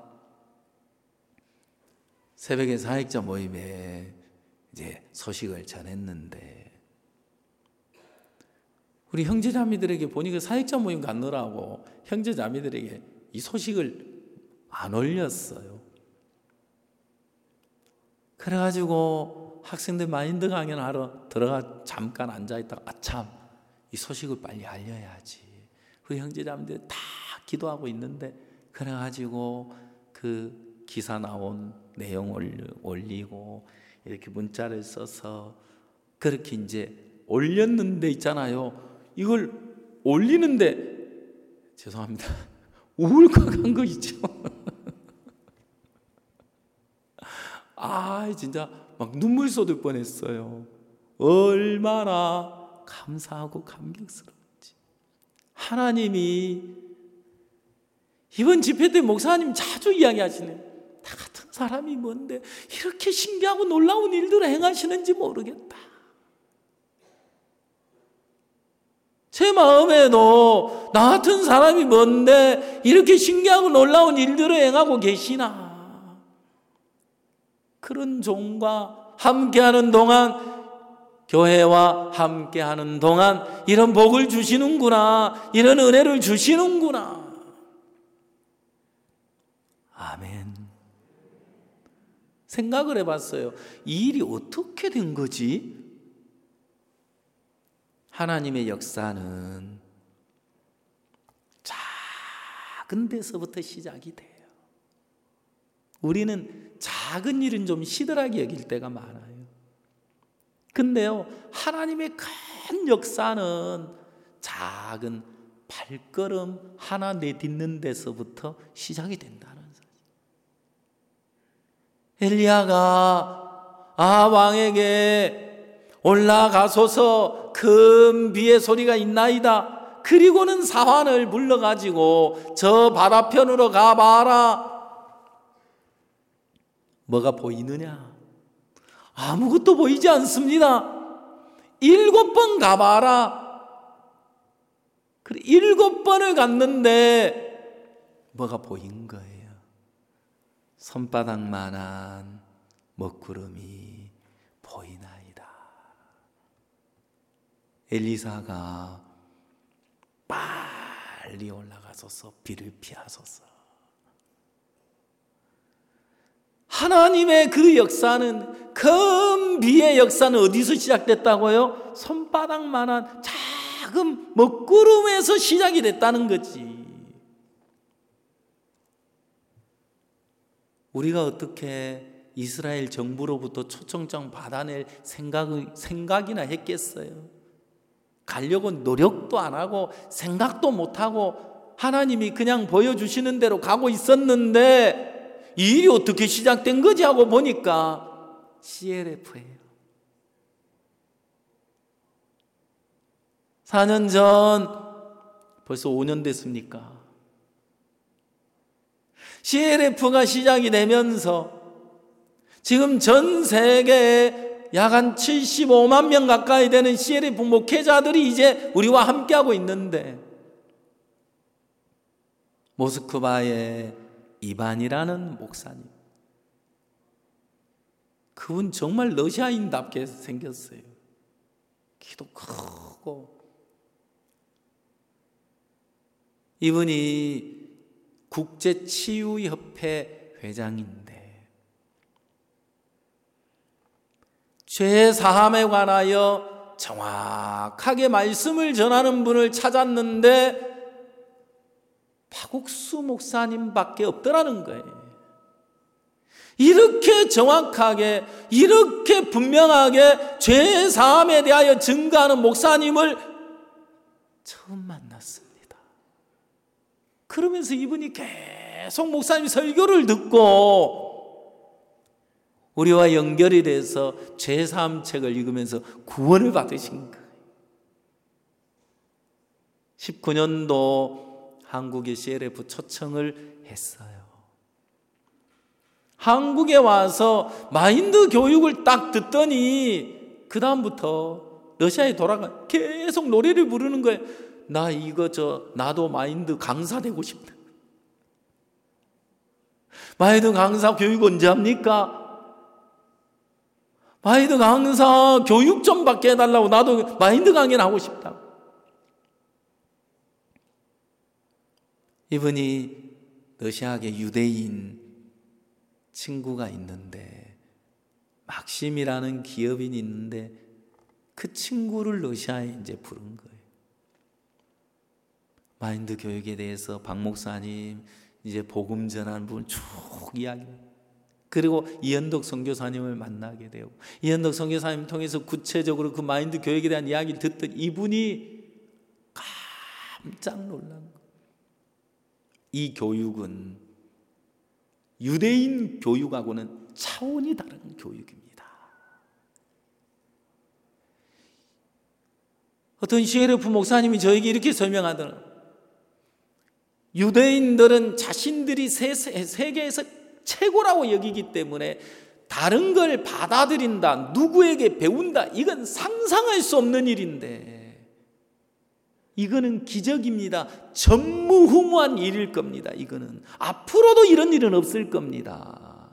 새벽에 사역자 모임에 이제 소식을 전했는데 우리 형제자매들에게 보니까 사역자 모임 갔느라고 형제자매들에게 이 소식을 안 올렸어요. 그래가지고 학생들 마인드 강연하러 들어가 잠깐 앉아있다가 아참 이 소식을 빨리 알려야지. 우리 형제자매들 다 기도하고 있는데 그래가지고 그 기사 나온 내용 올리고 이렇게 문자를 써서 그렇게 이제 올렸는데 있잖아요. 이걸 올리는데 죄송합니다. 우울각한 거 있죠. 아 진짜 막 눈물 쏟을 뻔했어요. 얼마나 감사하고 감격스러운지. 하나님이 이번 집회 때 목사님 자주 이야기하시네요. 나 같은 사람이 뭔데 이렇게 신기하고 놀라운 일들을 행하시는지 모르겠다. 제 마음에도 나 같은 사람이 뭔데 이렇게 신기하고 놀라운 일들을 행하고 계시나. 그런 종과 함께하는 동안, 교회와 함께하는 동안 이런 복을 주시는구나, 이런 은혜를 주시는구나. 아멘. 생각을 해봤어요. 이 일이 어떻게 된 거지? 하나님의 역사는 작은 데서부터 시작이 돼요. 우리는 작은 일은 좀 시들하게 여길 때가 많아요. 근데요, 하나님의 큰 역사는 작은 발걸음 하나 내딛는 데서부터 시작이 된다는 사실. 엘리야가 아 왕에게 올라가소서 큰 비의 소리가 있나이다. 그리고는 사환을 불러가지고 저 바다편으로 가봐라. 뭐가 보이느냐? 아무것도 보이지 않습니다. 일곱 번 가봐라. 그래, 일곱 번을 갔는데 뭐가 보인 거예요? 손바닥만한 먹구름이 보이나이다. 엘리사가 빨리 올라가소서 비를 피하소서. 하나님의 그 역사는, 큰 비의 역사는 어디서 시작됐다고요? 손바닥만한 작은 먹구름에서 시작이 됐다는 거지. 우리가 어떻게 이스라엘 정부로부터 초청장 받아낼 생각, 생각이나 했겠어요? 가려고 노력도 안 하고 생각도 못 하고 하나님이 그냥 보여주시는 대로 가고 있었는데 이 일이 어떻게 시작된 거지 하고 보니까 씨엘에프예요. 사 년 전, 벌써 오 년 됐습니까? 씨엘에프가 시작이 되면서 지금 전 세계에 약 한 칠십오만 명 가까이 되는 씨엘에프 목회자들이 이제 우리와 함께하고 있는데, 모스크바의 이반이라는 목사님, 그분 정말 러시아인답게 생겼어요. 키도 크고. 이분이 국제치유협회 회장인데 죄사함에 관하여 정확하게 말씀을 전하는 분을 찾았는데 박옥수 목사님밖에 없더라는 거예요. 이렇게 정확하게, 이렇게 분명하게 죄사함에 대하여 증거하는 목사님을 처음 만났습니다. 그러면서 이분이 계속 목사님 설교를 듣고 우리와 연결이 돼서 죄사함 책을 읽으면서 구원을 받으신 거예요. 십구 년도 한국에 씨엘에프 초청을 했어요. 한국에 와서 마인드 교육을 딱 듣더니 그 다음부터 러시아에 돌아가 계속 노래를 부르는 거예요. 나 이거 저 나도 마인드 강사 되고 싶다. 마인드 강사 교육 언제 합니까? 마인드 강사 교육 좀 받게 해달라고, 나도 마인드 강의를 하고 싶다. 이분이 러시아계 유대인 친구가 있는데, 막심이라는 기업인이 있는데 그 친구를 러시아에 이제 부른 거예요. 마인드 교육에 대해서 박 목사님 이제 복음 전하는 부분 쭉 이야기. 그리고 이현덕 선교사님을 만나게 되고, 이현덕 선교사님 통해서 구체적으로 그 마인드 교육에 대한 이야기를 듣던 이분이 깜짝 놀란 거예요. 이 교육은 유대인 교육하고는 차원이 다른 교육입니다. 어떤 씨엘에프 목사님이 저에게 이렇게 설명하더라고요. 유대인들은 자신들이 세계에서 최고라고 여기기 때문에 다른 걸 받아들인다, 누구에게 배운다, 이건 상상할 수 없는 일인데 이거는 기적입니다. 전무후무한 일일 겁니다. 이거는 앞으로도 이런 일은 없을 겁니다.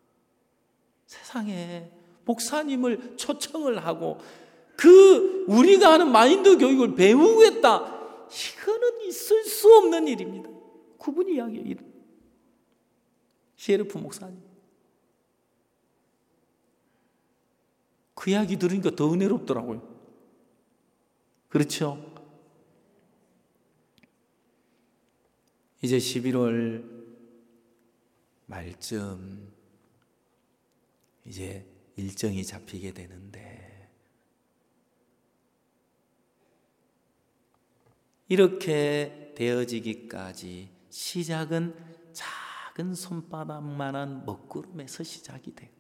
세상에 목사님을 초청을 하고 그 우리가 하는 마인드 교육을 배우겠다, 이거는 있을 수 없는 일입니다. 그분이 이야기해요. 씨엘에프 목사님. 그 이야기 들으니까 더 은혜롭더라고요. 그렇죠? 이제 십일월 말쯤 이제 일정이 잡히게 되는데, 이렇게 되어지기까지 시작은 작은 손바닥만한 먹구름에서 시작이 됐고,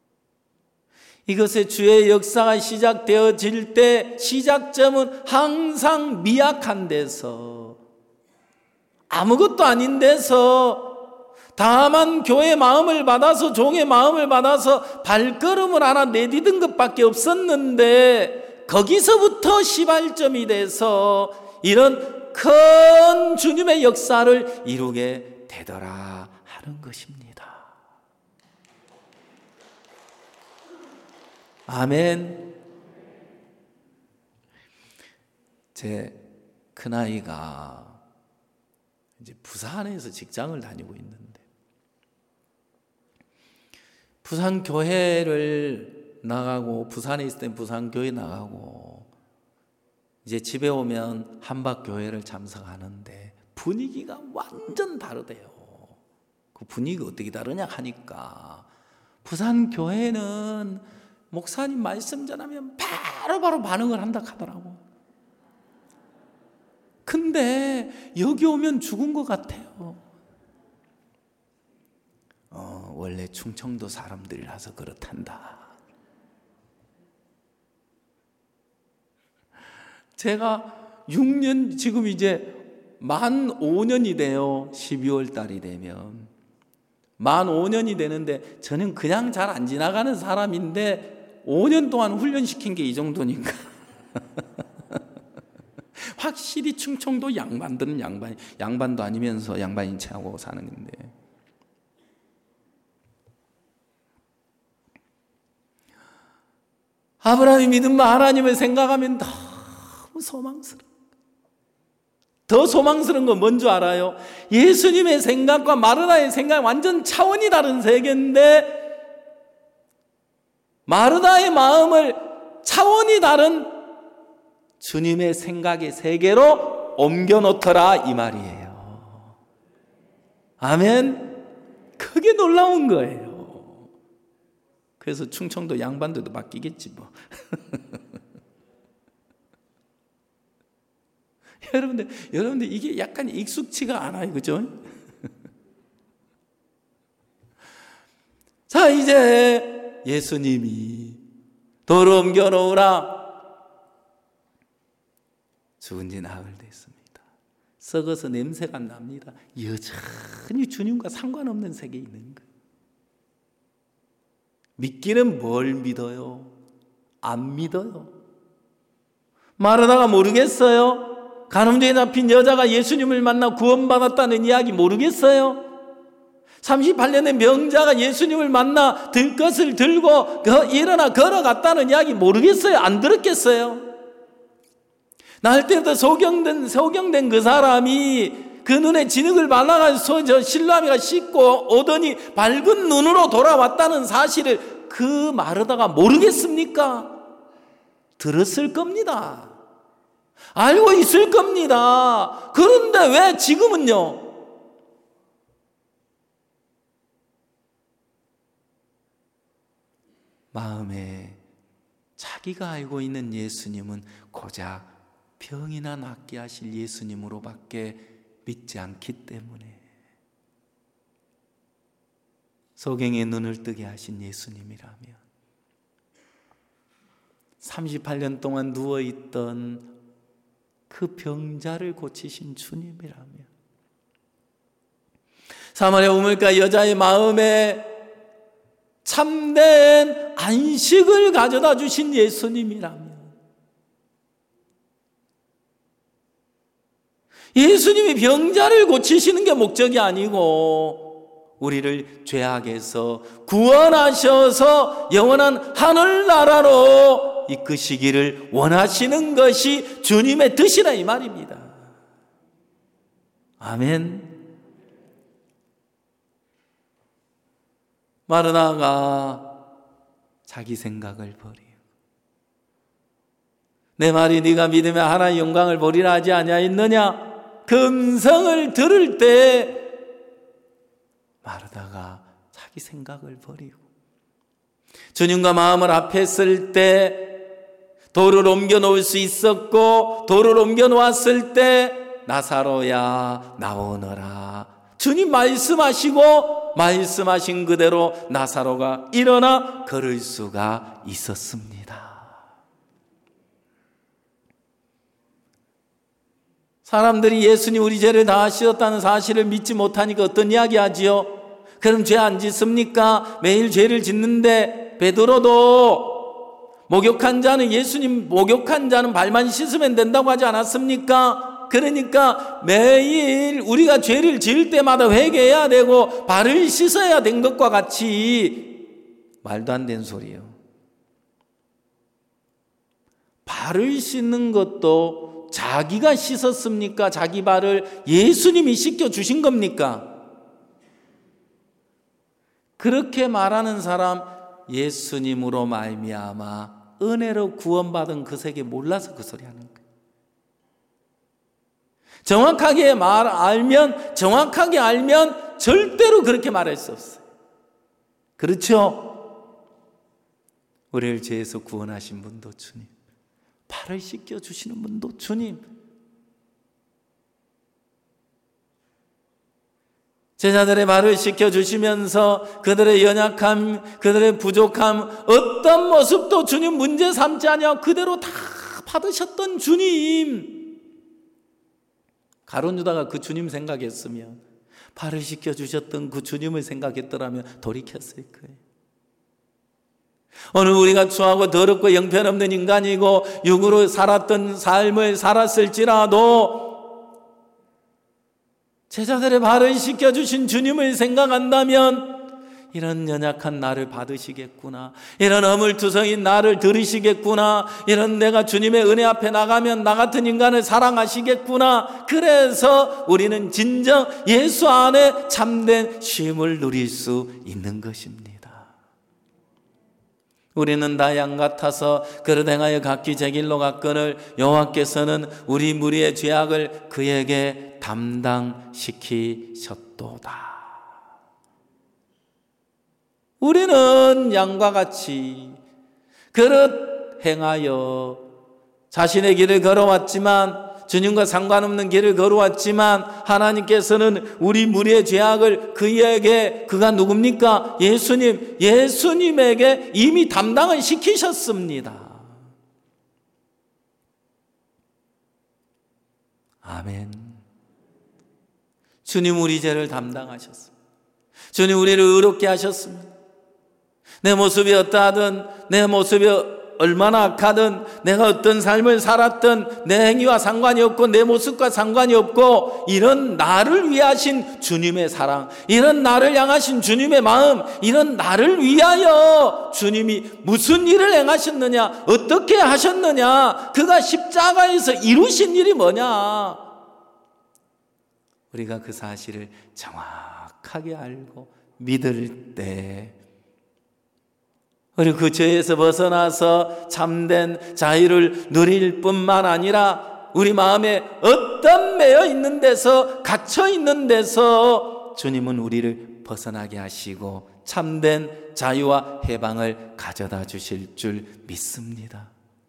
이것의 주의 역사가 시작되어질 때 시작점은 항상 미약한 데서, 아무것도 아닌 데서, 다만 교회의 마음을 받아서, 종의 마음을 받아서 발걸음을 하나 내디딘 것밖에 없었는데, 거기서부터 시발점이 돼서 이런 큰 주님의 역사를 이루게 되더라 하는 것입니다. 아멘. 제 큰아이가 이제 부산에서 직장을 다니고 있는데, 부산 교회를 나가고, 부산에 있을 때 부산 교회 나가고, 이제 집에 오면 한박 교회를 참석하는데 분위기가 완전 다르대요. 그 분위기가 어떻게 다르냐 하니까, 부산 교회는 목사님 말씀 전하면 바로바로 바로 반응을 한다 하더라고. 근데 여기 오면 죽은 것 같아요. 어, 원래 충청도 사람들이라서 그렇단다. 제가 육 년, 지금 이제 만 오 년이 돼요. 십이월 달이 되면 만 오 년이 되는데, 저는 그냥 잘 안 지나가는 사람인데 오 년 동안 훈련시킨 게 이 정도니까 확실히 충청도 양반들은 양반, 양반도 아니면서 양반인 체하고 사는 건데, 아브라함이 믿은 하나님을 생각하면 너무 소망스러워. 더 소망스러운 건 뭔 줄 알아요? 예수님의 생각과 마르다의 생각이 완전 차원이 다른 세계인데, 마르다의 마음을 차원이 다른 주님의 생각의 세계로 옮겨놓더라, 이 말이에요. 아멘. 그게 놀라운 거예요. 그래서 충청도 양반들도 바뀌겠지 뭐. 여러분들, 여러분들 이게 약간 익숙치가 않아요, 그죠? 자, 이제 예수님이 도로 옮겨놓으라. 죽은 지 나흘 됐습니다. 썩어서 냄새가 납니다. 여전히 주님과 상관없는 세계에 있는 거예요. 믿기는 뭘 믿어요? 안 믿어요. 마르다가 모르겠어요? 간음죄에 잡힌 여자가 예수님을 만나 구원받았다는 이야기 모르겠어요? 삼십팔 년의 명자가 예수님을 만나 들것을 들고 일어나 걸어갔다는 이야기 모르겠어요? 안 들었겠어요? 날 때부터 소경된, 소경된 그 사람이 그 눈에 진흙을 발라가지고 저 실로아미가 씻고 오더니 밝은 눈으로 돌아왔다는 사실을 그 마르다가 모르겠습니까? 들었을 겁니다. 알고 있을 겁니다. 그런데 왜 지금은요? 마음에 자기가 알고 있는 예수님은 고작 병이나 낫게 하실 예수님으로밖에 믿지 않기 때문에, 소경의 눈을 뜨게 하신 예수님이라면, 삼십팔 년 동안 누워있던 그 병자를 고치신 주님이라면, 사마리아 우물가 여자의 마음에 참된 안식을 가져다 주신 예수님이라면, 예수님이 병자를 고치시는 게 목적이 아니고 우리를 죄악에서 구원하셔서 영원한 하늘나라로 이끄시기를 원하시는 것이 주님의 뜻이라, 이 말입니다. 아멘. 마르다가 자기 생각을 버리고, 내 말이 네가 믿으면 하나의 영광을 보리라 하지 아니하였느냐, 그 음성을 들을 때 마르다가 자기 생각을 버리고 주님과 마음을 합했을 때 돌을 옮겨 놓을 수 있었고, 돌을 옮겨 놓았을 때 나사로야 나오너라, 주님 말씀하시고 말씀하신 그대로 나사로가 일어나 걸을 수가 있었습니다. 사람들이 예수님 우리 죄를 다 씻었다는 사실을 믿지 못하니까 어떤 이야기 하지요? 그럼 죄 안 짓습니까? 매일 죄를 짓는데 베드로도 목욕한 자는, 예수님 목욕한 자는 발만 씻으면 된다고 하지 않았습니까? 그러니까 매일 우리가 죄를 지을 때마다 회개해야 되고 발을 씻어야 된 것과 같이, 말도 안 되는 소리예요. 발을 씻는 것도 자기가 씻었습니까? 자기 발을 예수님이 씻겨 주신 겁니까? 그렇게 말하는 사람 예수님으로 말미암아 은혜로 구원받은 그 세계 몰라서 그 소리 하는 거예요. 정확하게 말 알면 정확하게 알면 절대로 그렇게 말할 수 없어요. 그렇죠? 우리를 죄에서 구원하신 분도 주님, 발을 씻겨주시는 분도 주님, 제자들의 발을 씻겨주시면서 그들의 연약함, 그들의 부족함, 어떤 모습도 주님 문제 삼지 않아 그대로 다 받으셨던 주님. 가룟 유다가 그 주님 생각했으면, 발을 씻겨주셨던 그 주님을 생각했더라면 돌이켰을 거예요. 오늘 우리가 추하고 더럽고 형편없는 인간이고 육으로 살았던 삶을 살았을지라도 제자들의 발을 씻겨주신 주님을 생각한다면 이런 연약한 나를 받으시겠구나, 이런 어물투성인 나를 들으시겠구나, 이런 내가 주님의 은혜 앞에 나가면 나 같은 인간을 사랑하시겠구나. 그래서 우리는 진정 예수 안에 참된 쉼을 누릴 수 있는 것입니다. 우리는 다 양 같아서 그릇 행하여 각기 제 길로 갔거늘 여호와께서는 우리 무리의 죄악을 그에게 담당시키셨도다. 우리는 양과 같이 그릇 행하여 자신의 길을 걸어왔지만, 주님과 상관없는 길을 걸어왔지만 하나님께서는 우리 무리의 죄악을 그에게, 그가 누굽니까? 예수님, 예수님에게 이미 담당을 시키셨습니다. 아멘. 주님 우리 죄를 담당하셨습니다. 주님 우리를 의롭게 하셨습니다. 내 모습이 어떠하든, 내 모습이 얼마나 악하든, 내가 어떤 삶을 살았든 내 행위와 상관이 없고 내 모습과 상관이 없고, 이런 나를 위하신 주님의 사랑, 이런 나를 향하신 주님의 마음, 이런 나를 위하여 주님이 무슨 일을 행하셨느냐, 어떻게 하셨느냐, 그가 십자가에서 이루신 일이 뭐냐, 우리가 그 사실을 정확하게 알고 믿을 때 우리 그 죄에서 벗어나서 참된 자유를 누릴 뿐만 아니라 우리 마음에 어떤 매여 있는 데서, 갇혀 있는 데서 주님은 우리를 벗어나게 하시고 참된 자유와 해방을 가져다 주실 줄 믿습니다.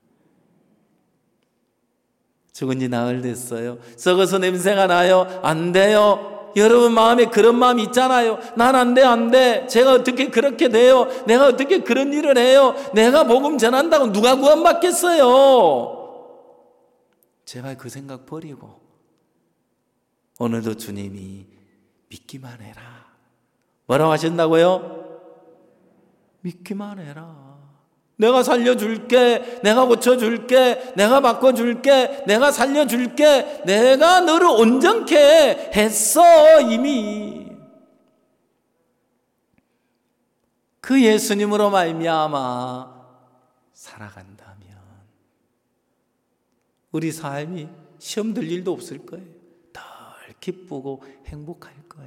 죽은 지 나흘 됐어요. 썩어서 냄새가 나요. 안 돼요. 여러분 마음에 그런 마음 있잖아요. 난 안 돼, 안 돼. 제가 어떻게 그렇게 돼요? 내가 어떻게 그런 일을 해요? 내가 복음 전한다고 누가 구원받겠어요? 제발 그 생각 버리고 오늘도 주님이 믿기만 해라. 뭐라고 하신다고요? 믿기만 해라. 내가 살려줄게, 내가 고쳐줄게, 내가 바꿔줄게, 내가 살려줄게, 내가 너를 온전케 했어. 이미 그 예수님으로 말미암아 살아간다면 우리 삶이 시험 들 일도 없을 거예요. 덜 기쁘고 행복할 거예요.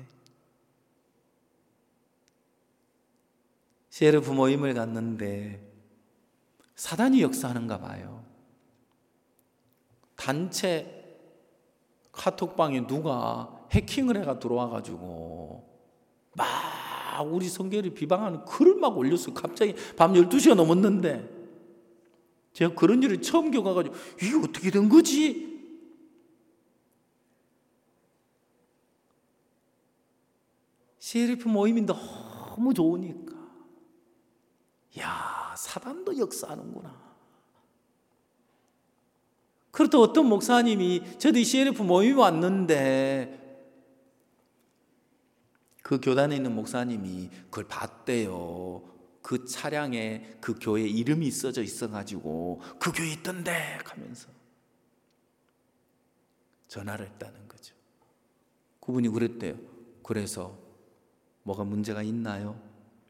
씨엘에프 모임을 갔는데 사단이 역사하는가 봐요. 단체 카톡방에 누가 해킹을 해가 들어와가지고 막 우리 성결이 비방하는 글을 막 올렸어요. 갑자기 밤 열두 시가 넘었는데 제가 그런 일을 처음 겪어가지고 이게 어떻게 된 거지? 씨엘에프 모임이 너무 좋으니까 야, 사단도 역사하는구나. 그렇다 어떤 목사님이 저도 씨엘에프 모임에 왔는데 그 교단에 있는 목사님이 그걸 봤대요. 그 차량에 그 교회 이름이 써져 있어가지고 그 교회 있던데 하면서 전화를 했다는 거죠. 그분이 그랬대요. 그래서 뭐가 문제가 있나요?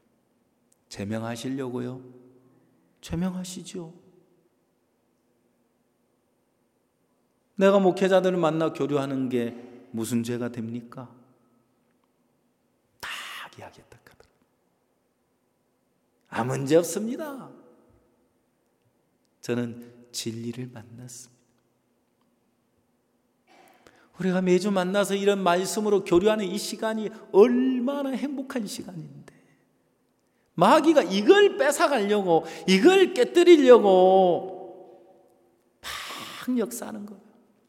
제명하시려고요? 제명하시죠. 내가 목회자들을 만나 교류하는 게 무슨 죄가 됩니까? 딱 이야기했다 하더라고요. 아무 문제 없습니다. 저는 진리를 만났습니다. 우리가 매주 만나서 이런 말씀으로 교류하는 이 시간이 얼마나 행복한 시간인데, 마귀가 이걸 뺏어가려고, 이걸 깨뜨리려고 막 역사하는 거예요.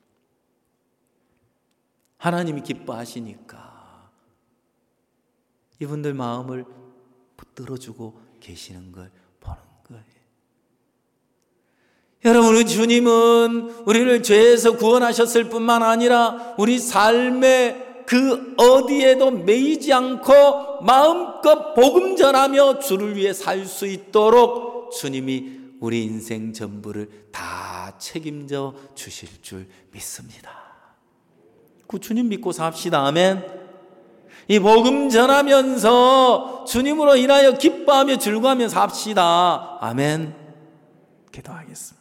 하나님이 기뻐하시니까 이분들 마음을 붙들어주고 계시는 걸 보는 거예요. 여러분, 우리 주님은 우리를 죄에서 구원하셨을 뿐만 아니라 우리 삶의 그 어디에도 매이지 않고 마음껏 복음 전하며 주를 위해 살 수 있도록 주님이 우리 인생 전부를 다 책임져 주실 줄 믿습니다. 그 주님 믿고 삽시다. 아멘. 이 복음 전하면서 주님으로 인하여 기뻐하며 즐거워하며 삽시다. 아멘. 기도하겠습니다.